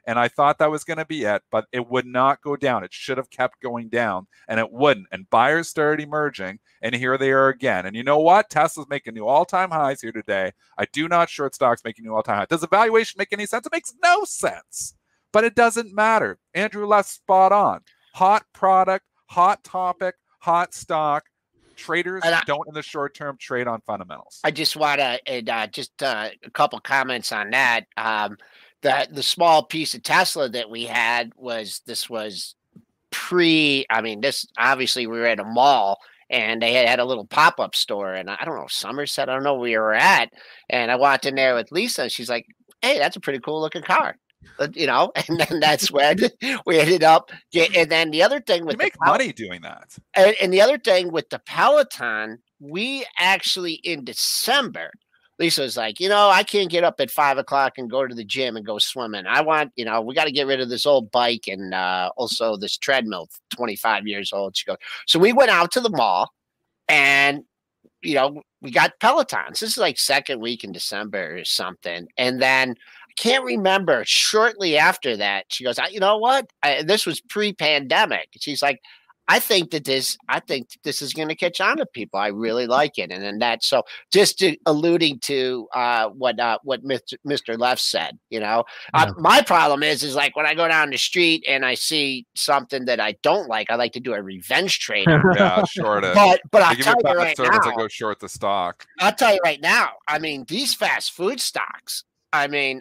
and I thought that was going to be it, but it would not go down. It should have kept going down, and it wouldn't. And buyers started emerging, and here they are again. And you know what? Tesla's making new all-time highs here today. I do not short stocks making new all-time highs. Does the valuation make any sense? It makes no sense, but it doesn't matter. Andrew left spot on. Hot product, hot topic, hot stock. Traders don't in the short term trade on fundamentals. I just want to just a couple comments on that. The small piece of Tesla that we had was pre. I mean, this obviously we were at a mall and they had a little pop up store, and I don't know, Somerset. I don't know where we were at, and I walked in there with Lisa, and she's like, "Hey, that's a pretty cool looking car." You know, and then that's when we ended up. And then the other thing with you make money doing that. And the other thing with the Peloton, we actually in December, Lisa was like, you know, I can't get up at 5 o'clock and go to the gym and go swimming. I want, you know, we got to get rid of this old bike and also this treadmill, 25 years old. She goes, so we went out to the mall and, you know, we got Pelotons. This is like second week in December or something. And then can't remember shortly after that, she goes, you know what? This was pre-pandemic. She's like, I think this is going to catch on to people. I really like it. And then that, so just alluding to what Mr. Left said, you know, my problem is like when I go down the street and I see something that I don't like, I like to do a revenge trade. Yeah, short it. But I'll tell you right now, I go short the stock. I'll tell you right now. I mean, these fast food stocks. I mean,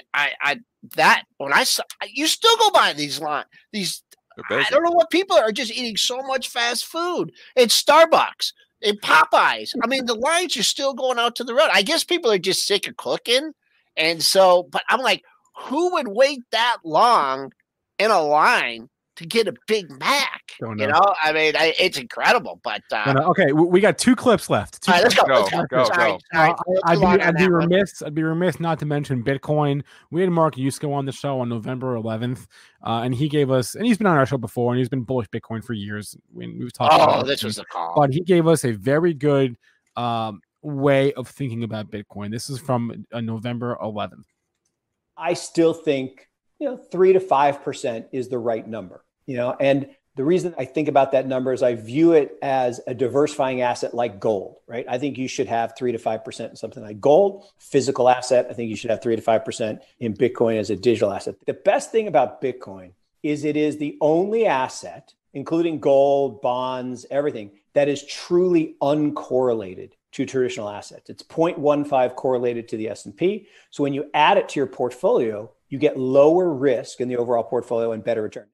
you still go by these I don't know what people are just eating so much fast food. It's Starbucks and Popeyes. I mean, the lines are still going out to the road. I guess people are just sick of cooking. And so, but I'm like, who would wait that long in a line to get a Big Mac? You know, I mean, it's incredible, but okay, we got 2 clips left. All right, let's go. Sorry. I'd be remiss not to mention Bitcoin. We had Mark Yusko on the show on November 11th, and he gave us, and he's been on our show before, and he's been bullish Bitcoin for years. We've talked about this was the call. But he gave us a very good way of thinking about Bitcoin. This is from November 11th. I still think 3 to 5% is the right number. And the reason I think about that number is I view it as a diversifying asset like gold, right? I think you should have 3 to 5% in something like gold, physical asset. I think you should have 3 to 5% in Bitcoin as a digital asset. The best thing about Bitcoin is it is the only asset, including gold, bonds, everything, that is truly uncorrelated to traditional assets. It's 0.15 correlated to the S&P. So when you add it to your portfolio, you get lower risk in the overall portfolio and better return.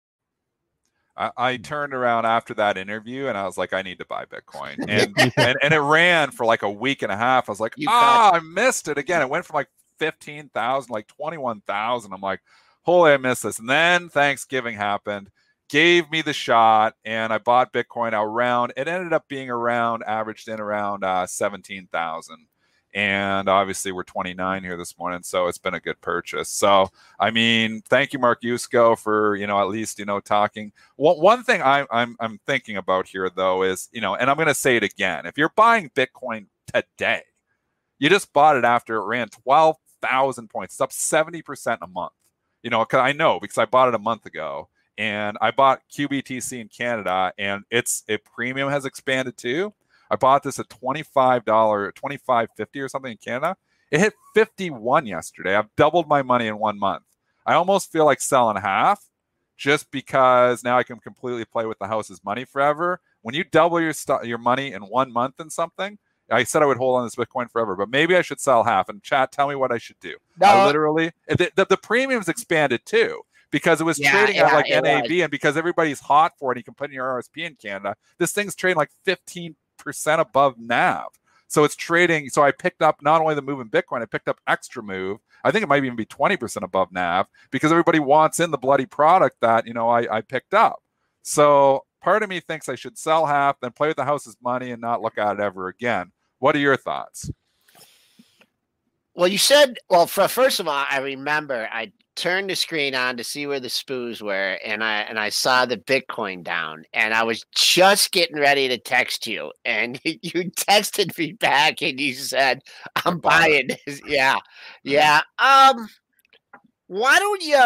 I turned around after that interview and I was like, I need to buy Bitcoin. And and it ran for like a week and a half. I was like, I missed it again. It went from like 15,000, like 21,000. I'm like, holy, I missed this. And then Thanksgiving happened, gave me the shot, and I bought Bitcoin around, it ended up being averaged in around 17,000. And obviously we're 29 here this morning, so it's been a good purchase. So, I mean, thank you, Mark Yusko, for, at least, talking. One thing I'm thinking about here, though, is, and I'm going to say it again. If you're buying Bitcoin today, you just bought it after it ran 12,000 points. It's up 70% a month. Because I know, because I bought it a month ago, and I bought QBTC in Canada, and its premium has expanded too. I bought this at $25.50 or something in Canada. It hit 51 yesterday. I've doubled my money in 1 month. I almost feel like selling half just because now I can completely play with the house's money forever. When you double your money in 1 month in something, I said I would hold on this Bitcoin forever, but maybe I should sell half. And chat, tell me what I should do. No. I literally, the premium's expanded too, because it was trading at like NAV, and because everybody's hot for it, you can put in your RSP in Canada. This thing's trading like 15% above NAV. So it's trading. So I picked up not only the move in Bitcoin, I picked up extra move. I think it might even be 20% above NAV because everybody wants in the bloody product that, I picked up. So part of me thinks I should sell half, then play with the house's money and not look at it ever again. What are your thoughts? Well, you said, first of all, I remember I turned the screen on to see where the SPOOs were, and I saw the Bitcoin down, and I was just getting ready to text you, and you texted me back, and you said, I'm buying this. Yeah. Why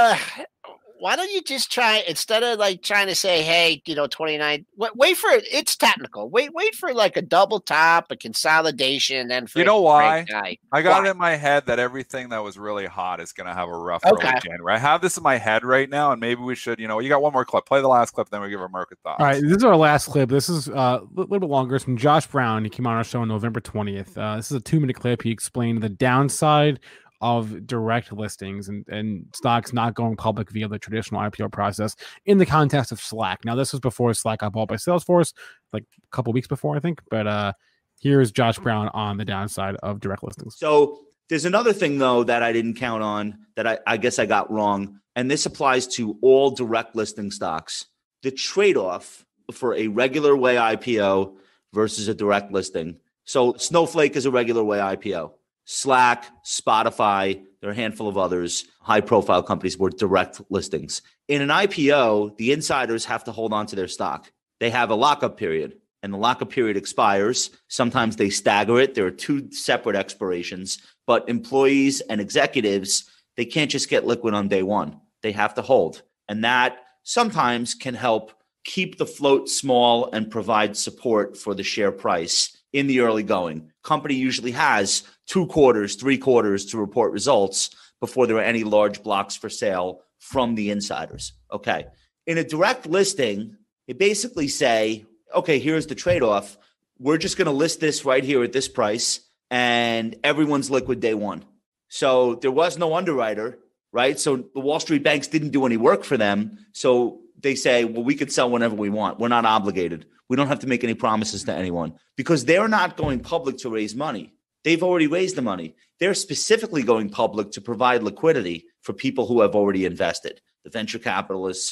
don't you just try, instead of like trying to say, hey, 29, wait for it. It's technical. Wait for like a double top, a consolidation, and you know why? I got it in my head that everything that was really hot is going to have a rough early January. I have this in my head right now, and maybe we should, you got one more clip. Play the last clip, then we give our market thoughts. All right, this is our last clip. This is a little bit longer. It's from Josh Brown. He came on our show on November 20th. This is a 2-minute clip. He explained the downside of direct listings and stocks not going public via the traditional IPO process in the context of Slack. Now, this was before Slack got bought by Salesforce, like a couple weeks before, I think. But here's Josh Brown on the downside of direct listings. So there's another thing, though, that I didn't count on that I guess I got wrong. And this applies to all direct listing stocks. The trade-off for a regular way IPO versus a direct listing. So Snowflake is a regular way IPO. Slack, Spotify, there are a handful of others, high-profile companies were direct listings. In an IPO, the insiders have to hold on to their stock. They have a lockup period, and the lockup period expires. Sometimes they stagger it. There are 2 separate expirations, but employees and executives, they can't just get liquid on day one. They have to hold, and that sometimes can help keep the float small and provide support for the share price in the early going. Company usually has 2 quarters, 3 quarters to report results before there are any large blocks for sale from the insiders. Okay. In a direct listing, they basically say, okay, here's the trade-off. We're just going to list this right here at this price, and everyone's liquid day one. So there was no underwriter, right? So the Wall Street banks didn't do any work for them. So they say, well, we could sell whenever we want. We're not obligated. We don't have to make any promises to anyone because they're not going public to raise money. They've already raised the money. They're specifically going public to provide liquidity for people who have already invested, the venture capitalists.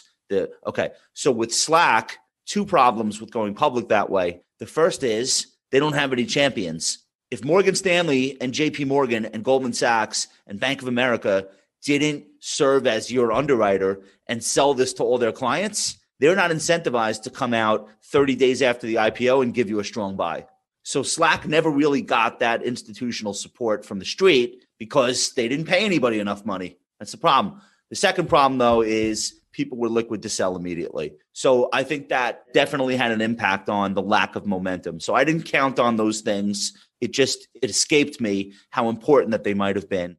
So with Slack, 2 problems with going public that way. The first is they don't have any champions. If Morgan Stanley and JP Morgan and Goldman Sachs and Bank of America didn't serve as your underwriter and sell this to all their clients, they're not incentivized to come out 30 days after the IPO and give you a strong buy. So Slack never really got that institutional support from the street because they didn't pay anybody enough money. That's the problem. The second problem, though, is people were liquid to sell immediately. So I think that definitely had an impact on the lack of momentum. So I didn't count on those things. It escaped me how important that they might have been.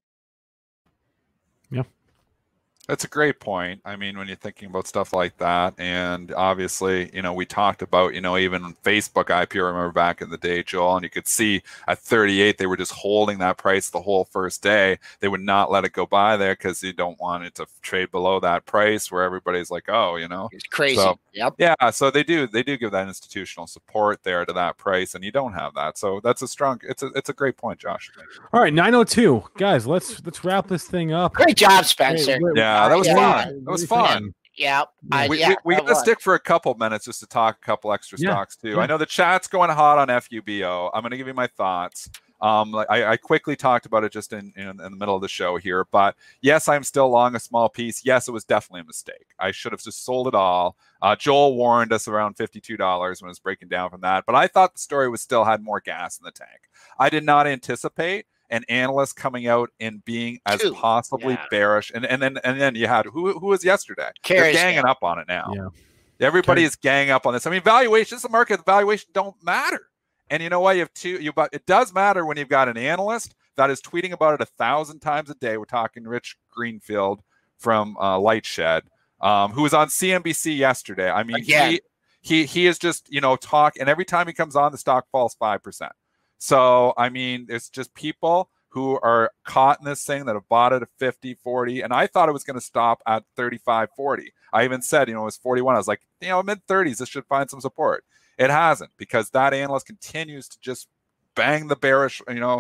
Yeah. That's a great point. I mean, when you're thinking about stuff like that, and obviously, we talked about, even Facebook IPO, I remember back in the day, Joel, and you could see at 38, they were just holding that price the whole first day. They would not let it go by there because you don't want it to trade below that price where everybody's like, oh, It's crazy. So, yep. Yeah. So they do give that institutional support there to that price, and you don't have that. So that's it's a great point, Josh. All right, 9:02, guys. Let's wrap this thing up. Great job, Spencer. Yeah, that was fun. That was fun. Yeah. We got to stick for a couple minutes just to talk a couple extra stocks too. Yeah. I know the chat's going hot on FUBO. I'm going to give you my thoughts. I quickly talked about it just in the middle of the show here, but yes, I'm still long a small piece. Yes, it was definitely a mistake. I should have just sold it all. Joel warned us around $52 when it was breaking down from that, but I thought the story still had more gas in the tank. I did not anticipate an analyst coming out and being as possibly bearish, and then you had who was yesterday? They're ganging up on it now. Yeah. Everybody is ganging up on this. I mean, valuation. This is a market. Valuation don't matter. And you know what? It does matter when you've got an analyst that is tweeting about it 1,000 times a day. We're talking Rich Greenfield from Lightshed, who was on CNBC yesterday. I mean, he is just talk, and every time he comes on, the stock falls 5%. So, I mean, it's just people who are caught in this thing that have bought it at 50, 40, and I thought it was going to stop at 35, 40. I even said, it was 41. I was like, mid-30s, this should find some support. It hasn't, because that analyst continues to just bang the bearish,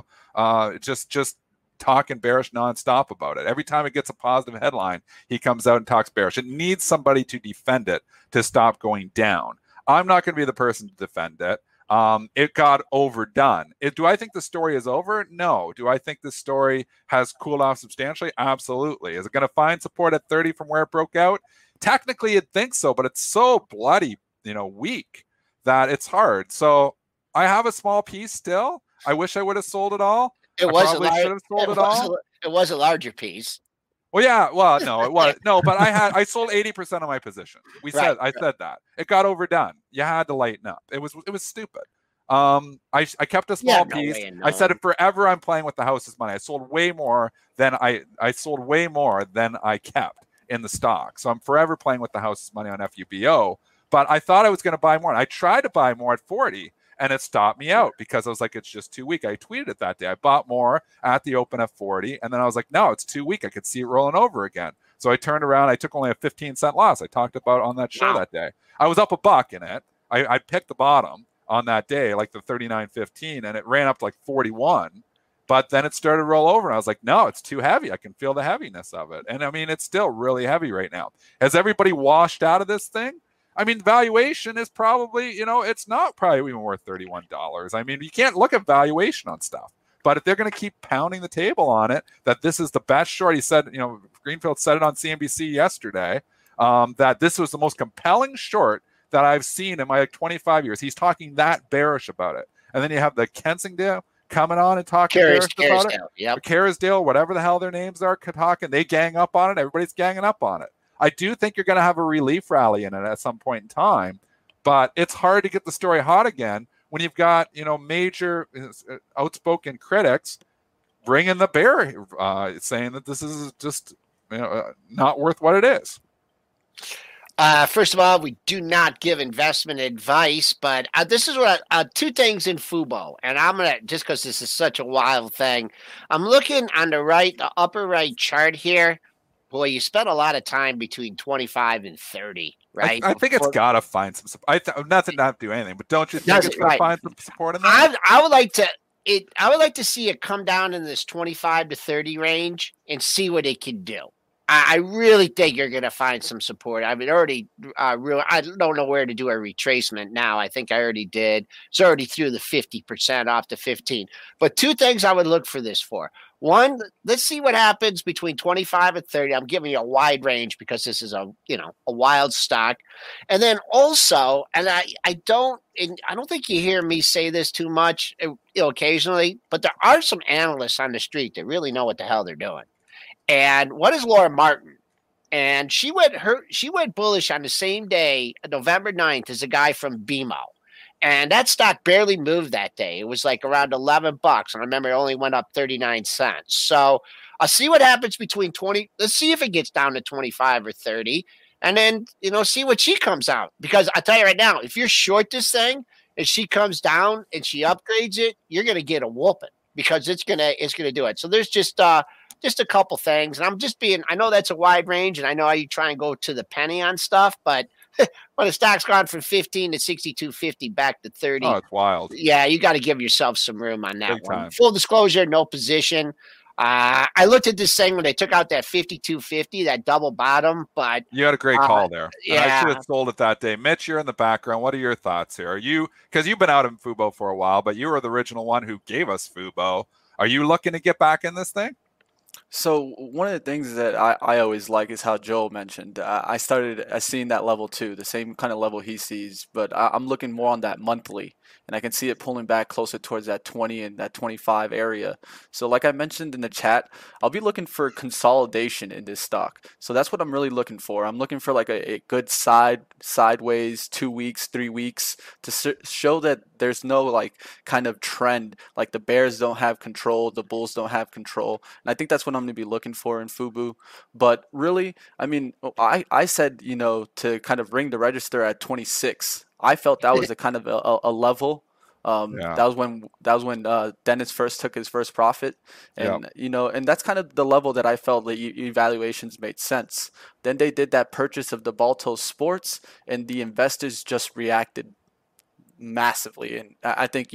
just talking bearish nonstop about it. Every time it gets a positive headline, he comes out and talks bearish. It needs somebody to defend it to stop going down. I'm not going to be the person to defend it. It got overdone. Do I think the story is over? No. Do I think this story has cooled off substantially? Absolutely. Is it going to find support at 30 from where it broke out? Technically, you'd think so, but it's so bloody, weak that it's hard. So I have a small piece still. I wish I would have sold it all. It was a larger piece. Well, yeah. Well, no, it was no, but I sold 80% of my position. I said that it got overdone. You had to lighten up. It was stupid. I kept a small piece. I said it forever. I'm playing with the house's money. I sold way more than I kept in the stock. So I'm forever playing with the house's money on FUBO. But I thought I was going to buy more. And I tried to buy more at 40. And it stopped me out because I was like, it's just too weak. I tweeted it that day. I bought more at the open at 40. And then I was like, no, it's too weak. I could see it rolling over again. So I turned around. I took only a 15-cent loss. I talked about on that show that day. I was up $1 in it. I picked the bottom on that day, like the 39.15, and it ran up to like 41. But then it started to roll over. And I was like, no, it's too heavy. I can feel the heaviness of it. And I mean, it's still really heavy right now. Has everybody washed out of this thing? I mean, valuation is probably, it's not probably even worth $31. I mean, you can't look at valuation on stuff. But if they're going to keep pounding the table on it, that this is the best short, he said, Greenfield said it on CNBC yesterday, that this was the most compelling short that I've seen in my 25 years. He's talking that bearish about it. And then you have the Kensington coming on and talking bearish about it. Yep. Kerrisdale, whatever the hell their names are, talking. They gang up on it. Everybody's ganging up on it. I do think you're going to have a relief rally in it at some point in time, but it's hard to get the story hot again when you've got, major outspoken critics bringing the bear, saying that this is just not worth what it is. First of all, we do not give investment advice, but this is what two things in Fubo, and I'm gonna, just because this is such a wild thing, I'm looking on the upper right chart here. Boy, you spent a lot of time between 25 and 30, right? I think it's got to find some support. Not to do anything, but don't you think it's going to find some support in that? I would like to see it come down in this 25 to 30 range and see what it can do. I really think you're going to find some support. I mean, already, I don't know where to do a retracement now. I think I already did. It's already through the 50% off to 15. But two things I would look for this for. One, let's see what happens between 25 and 30. I'm giving you a wide range because this is a wild stock. And then also, and I don't think you hear me say this too much, occasionally, but there are some analysts on the street that really know what the hell they're doing. And what is Laura Martin? And she went bullish on the same day, November 9th, as a guy from BMO. And that stock barely moved that day. It was like around $11. And I remember it only went up 39 cents. So I'll see what happens between 20. Let's see if it gets down to 25 or 30. And then, see what she comes out. Because I'll tell you right now, if you're short this thing and she comes down and she upgrades it, you're going to get a whooping because it's going to do it. So there's just a couple things. And I know that's a wide range. And I know how you try and go to the penny on stuff, but when the stock's gone from 15 to 62.50 back to 30. Oh, it's wild. Yeah, you got to give yourself some room on that one. Full disclosure, no position. I looked at this thing when they took out that 52.50, that double bottom, but you had a great call there. Yeah, and I should have sold it that day. Mitch, you're in the background. What are your thoughts here? Because you've been out in Fubo for a while, but you were the original one who gave us Fubo. Are you looking to get back in this thing? So one of the things that I always like is how Joel mentioned. I started seeing that level too, the same kind of level he sees, but I'm looking more on that monthly, and I can see it pulling back closer towards that 20 and that 25 area. So like I mentioned in the chat, I'll be looking for consolidation in this stock. So that's what I'm really looking for. I'm looking for like a good sideways 2 weeks, 3 weeks to show that there's no like kind of trend, like the bears don't have control, the bulls don't have control. And I think that's what I'm going to be looking for in Fubo. But really, I mean, I said, to kind of ring the register at 26. I felt that was a kind of a level. That was when Dennis first took his first profit, and and that's kind of the level that I felt that evaluations made sense. Then they did that purchase of the Balto Sports, and the investors just reacted massively. And I think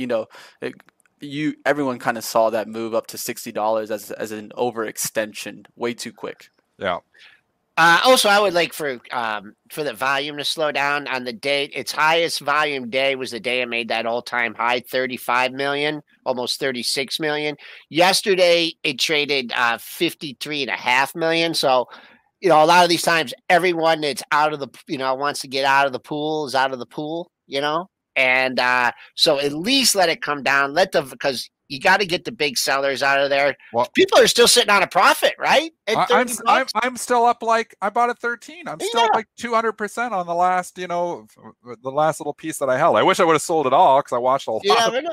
everyone kind of saw that move up to $60 as an overextension, way too quick. Yeah. Also, I would like for the volume to slow down on the date. Its highest volume day was the day it made that all-time high, 35 million, almost 36 million. Yesterday, it traded 53.5 million. So, a lot of these times, everyone that's out of the, wants to get out of the pool is out of the pool, And so at least let it come down. Because you got to get the big sellers out of there. Well, people are still sitting on a profit, right? I'm still up, like I bought at 13. I'm still up like 200% on the last, the last little piece that I held. I wish I would have sold it all because I watched a lot.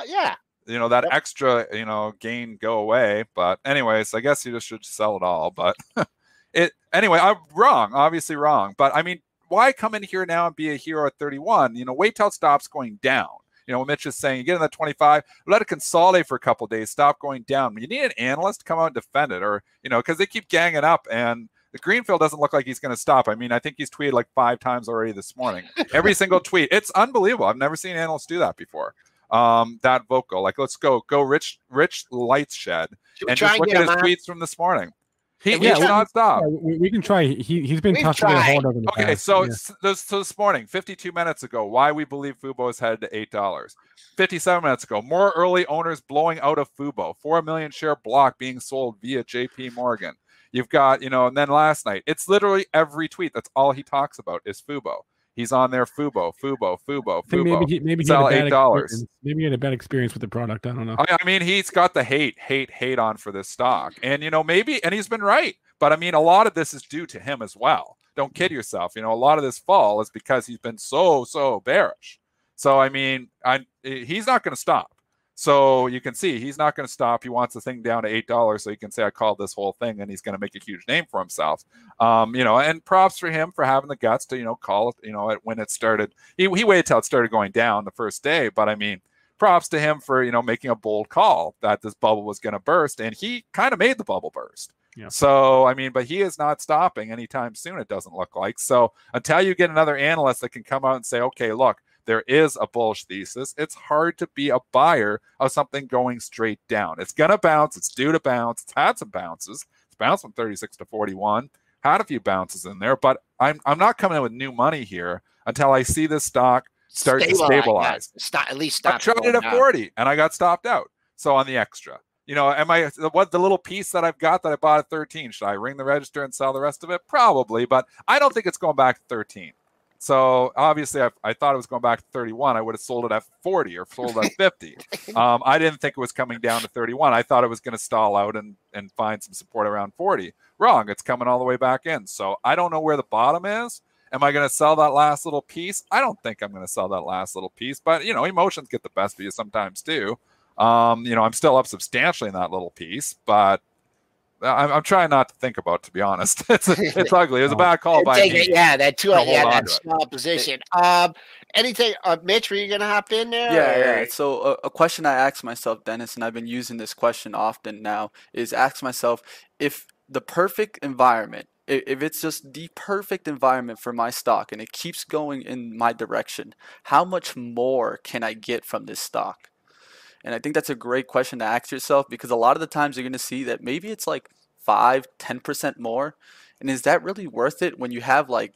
That extra, gain go away. But anyways, I guess you just should sell it all. But anyway, I'm wrong, obviously wrong. But I mean, why come in here now and be a hero at 31? Wait till it stops going down. Mitch is saying, you get in the 25, let it consolidate for a couple of days, stop going down. You need an analyst to come out and defend it, or, because they keep ganging up, and the Greenfield doesn't look like he's going to stop. I mean, I think he's tweeted like 5 times already this morning. Every single tweet. It's unbelievable. I've never seen analysts do that before. That vocal. Like, let's go Rich Lights Shed, and just look at his tweets from this morning. He not stop. We can try. He's been tough to get a hold of in the past. So this morning, 52 minutes ago, why we believe Fubo is headed to $8. 57 minutes ago, more early owners blowing out of Fubo. 4 million share block being sold via JP Morgan. You've got, and then last night, it's literally every tweet. That's all he talks about is Fubo. He's on there, Fubo. Maybe sell $8. Maybe he had a bad experience with the product. I don't know. I mean, he's got the hate on for this stock, and maybe, and he's been right. But I mean, a lot of this is due to him as well. Don't kid yourself. A lot of this fall is because he's been so bearish. So I mean, he's not going to stop. So you can see he's not going to stop. He wants the thing down to $8 so he can say, I called this whole thing, and he's going to make a huge name for himself. And props for him for having the guts to, call it, when it started. He waited till it started going down the first day. But I mean, props to him for, making a bold call that this bubble was going to burst. And he kind of made the bubble burst. Yeah. So, I mean, but he is not stopping anytime soon, it doesn't look like. So until you get another analyst that can come out and say, okay, look, there is a bullish thesis, it's hard to be a buyer of something going straight down. It's going to bounce. It's due to bounce. It's had some bounces. It's bounced from 36 to 41. Had a few bounces in there, but I'm not coming in with new money here until I see this stock start to stabilize. At least stop. I tried it at 40, and I got stopped out. So on the extra. The little piece that I've got that I bought at 13, should I ring the register and sell the rest of it? Probably, but I don't think it's going back to 13. So obviously, I thought it was going back to 31. I would have sold it at 40 or sold it at 50. I didn't think it was coming down to 31. I thought it was going to stall out and find some support around 40. Wrong. It's coming all the way back in. So I don't know where the bottom is. Am I going to sell that last little piece? I don't think I'm going to sell that last little piece. But, emotions get the best of you sometimes too. I'm still up substantially in that little piece, but I'm trying not to think about it, to be honest. It's ugly. It was a bad call by me. That small position. Anything, Mitch, were you going to hop in there? Yeah. So a question I ask myself, Dennis, and I've been using this question often now, is ask myself if the perfect environment, if it's just the perfect environment for my stock and it keeps going in my direction, how much more can I get from this stock? And I think that's a great question to ask yourself, because a lot of the times you're going to see that maybe it's like 5-10% more. And is that really worth it when you have like,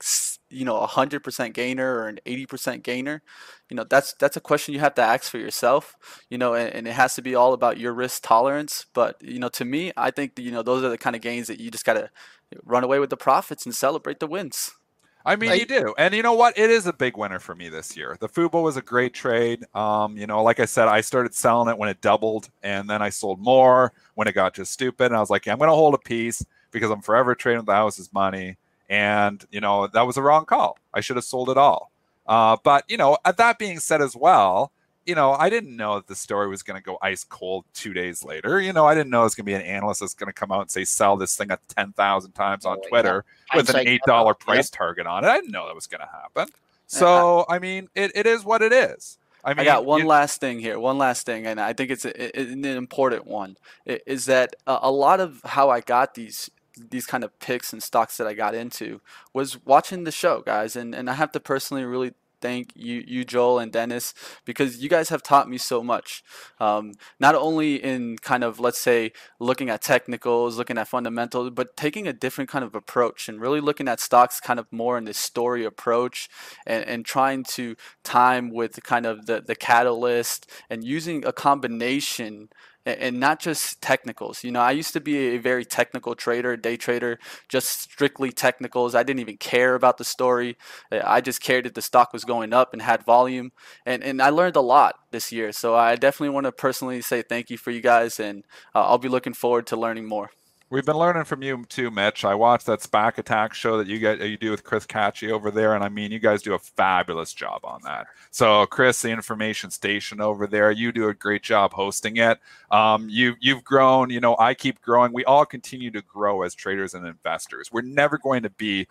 100% gainer or an 80% gainer? That's a question you have to ask for yourself, and it has to be all about your risk tolerance. But, to me, I think, those are the kind of gains that you just got to run away with the profits and celebrate the wins. I mean, you do. And you know what? It is a big winner for me this year. The Fubo was a great trade. Like I said, I started selling it when it doubled, and then I sold more when it got just stupid. And I was like, I'm going to hold a piece because I'm forever trading with the house's money. And, that was a wrong call. I should have sold it all. But, that being said as well, I didn't know that the story was going to go ice cold 2 days later. I didn't know it was going to be an analyst that's going to come out and say, sell this thing at 10,000 times on Twitter with an $8 price target on it. I didn't know that was going to happen. So, I mean, it is what it is. I got one last thing here. One last thing, and I think it's an important one, is that a lot of how I got these kind of picks and stocks that I got into was watching the show, guys. And I have to personally really thank you, Joel and Dennis, because you guys have taught me so much. Not only in kind of, let's say, looking at technicals, looking at fundamentals, but taking a different kind of approach and really looking at stocks kind of more in this story approach and trying to time with kind of the catalyst and using a combination and not just technicals. I used to be a very technical trader, day trader, just strictly technicals. I didn't even care about the story. I just cared that the stock was going up and had volume. And I learned a lot this year. So I definitely want to personally say thank you for you guys, and I'll be looking forward to learning more. We've been learning from you too, Mitch. I watched that SPAC Attack show that you do with Chris Catchy over there, and I mean, you guys do a fabulous job on that. So, Chris, the information station over there, you do a great job hosting it. You've grown. I keep growing. We all continue to grow as traders and investors. We're never going to be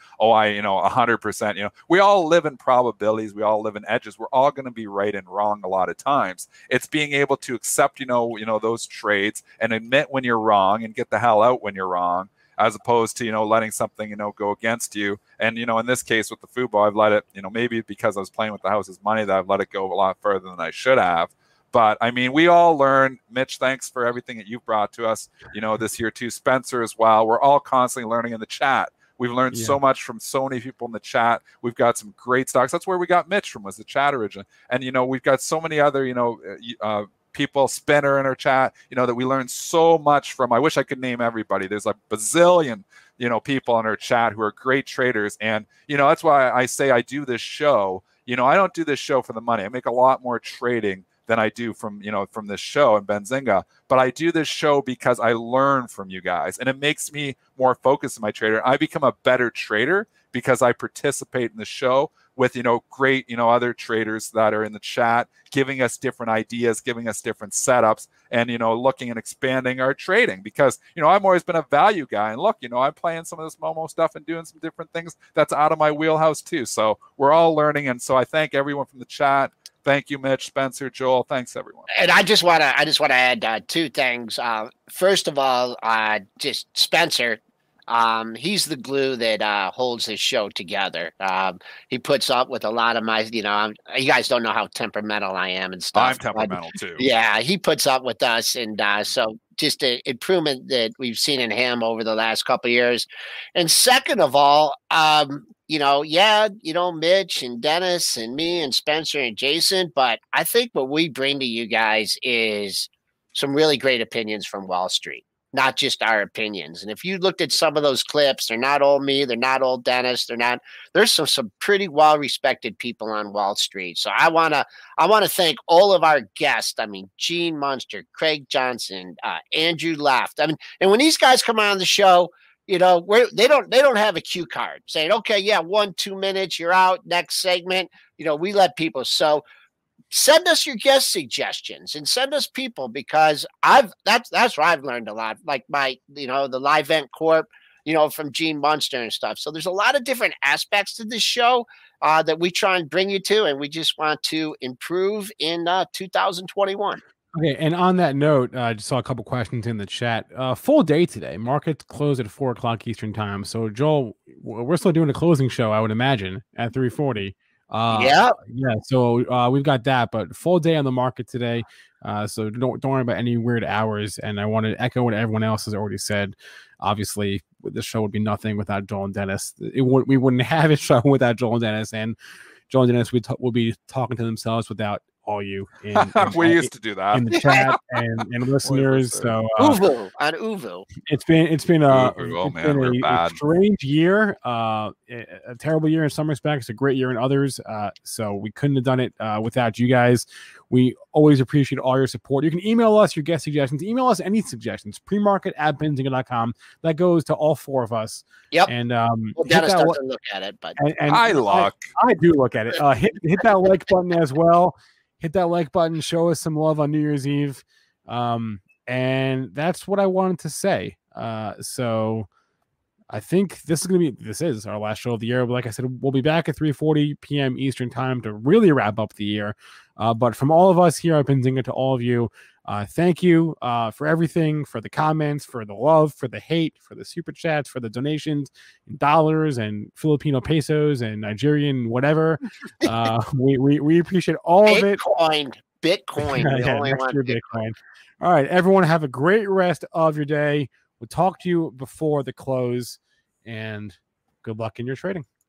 100%. We all live in probabilities. We all live in edges. We're all going to be right and wrong a lot of times. It's being able to accept those trades and admit when you're wrong and get the hell out when you're wrong, as opposed to letting something go against you. And in this case with the FUBO, I've let it maybe because I was playing with the house's money that I've let it go a lot further than I should have. But I mean, we all learn. Mitch, thanks for everything that you've brought to us this year too. Spencer as well. We're all constantly learning in the chat. We've learned so much from so many people in the chat. We've got some great stocks. That's where we got Mitch from, was the chat originally. And we've got so many other people, Spinner in our chat, that we learned so much from. I wish I could name everybody. There's a bazillion, people in our chat who are great traders. And, that's why I say I do this show. I don't do this show for the money. I make a lot more trading than I do from this show and Benzinga. But I do this show because I learn from you guys, and it makes me more focused in my trader. I become a better trader because I participate in the show with great other traders that are in the chat, giving us different ideas, giving us different setups, and looking and expanding our trading. Because I've always been a value guy, and look, I'm playing some of this Momo stuff and doing some different things that's out of my wheelhouse too. So we're all learning, and so I thank everyone from the chat. Thank you, Mitch, Spencer, Joel. Thanks, everyone. And I just want to add two things. First of all, just Spencer. He's the glue that holds this show together. He puts up with a lot of my, you guys don't know how temperamental I am and stuff. I'm temperamental too. Yeah, he puts up with us, and so just an improvement that we've seen in him over the last couple of years. And second of all, Mitch and Dennis and me and Spencer and Jason, but I think what we bring to you guys is some really great opinions from Wall Street. Not just our opinions. And if you looked at some of those clips, they're not all me, they're not all Dennis, there's some pretty well-respected people on Wall Street. So I wanna thank all of our guests. I mean, Gene Munster, Craig Johnson, Andrew Laft. I mean, and when these guys come on the show, they don't have a cue card saying, okay, yeah, 1-2 minutes, you're out, next segment. We let people. So send us your guest suggestions and send us people, because that's where I've learned a lot, like my, the Live Vent Corp, from Gene Munster and stuff. So there's a lot of different aspects to this show that we try and bring you to, and we just want to improve in 2021. Okay, and on that note, I just saw a couple questions in the chat. Full day today. Markets closed at 4 o'clock Eastern time. So, Joel, we're still doing a closing show, I would imagine, at 3:40. Yeah. So we've got that, but full day on the market today. So don't worry about any weird hours. And I want to echo what everyone else has already said. Obviously, the show would be nothing without Joel and Dennis. We wouldn't have a show without Joel and Dennis, and Joel and Dennis will be talking to themselves without all you. We used to do that in the chat and listeners. So Uvu. It's been a strange year, a terrible year in some respects, a great year in others. So we couldn't have done it without you guys. We always appreciate all your support. You can email us your guest suggestions. Email us any suggestions. premarket@benzinga.com. That goes to all four of us. Yep. And Dennis doesn't look at it, but I do look at it. Hit that like button as well. Hit that like button. Show us some love on New Year's Eve. And that's what I wanted to say. So I think this is our last show of the year. But like I said, we'll be back at 3:40 p.m. Eastern time to really wrap up the year. But from all of us here at Benzinga to all of you, thank you for everything, for the comments, for the love, for the hate, for the super chats, for the donations in dollars and Filipino pesos and Nigerian whatever. We appreciate all of it. Bitcoin. Bitcoin. All right, everyone, have a great rest of your day. We'll talk to you before the close, and good luck in your trading.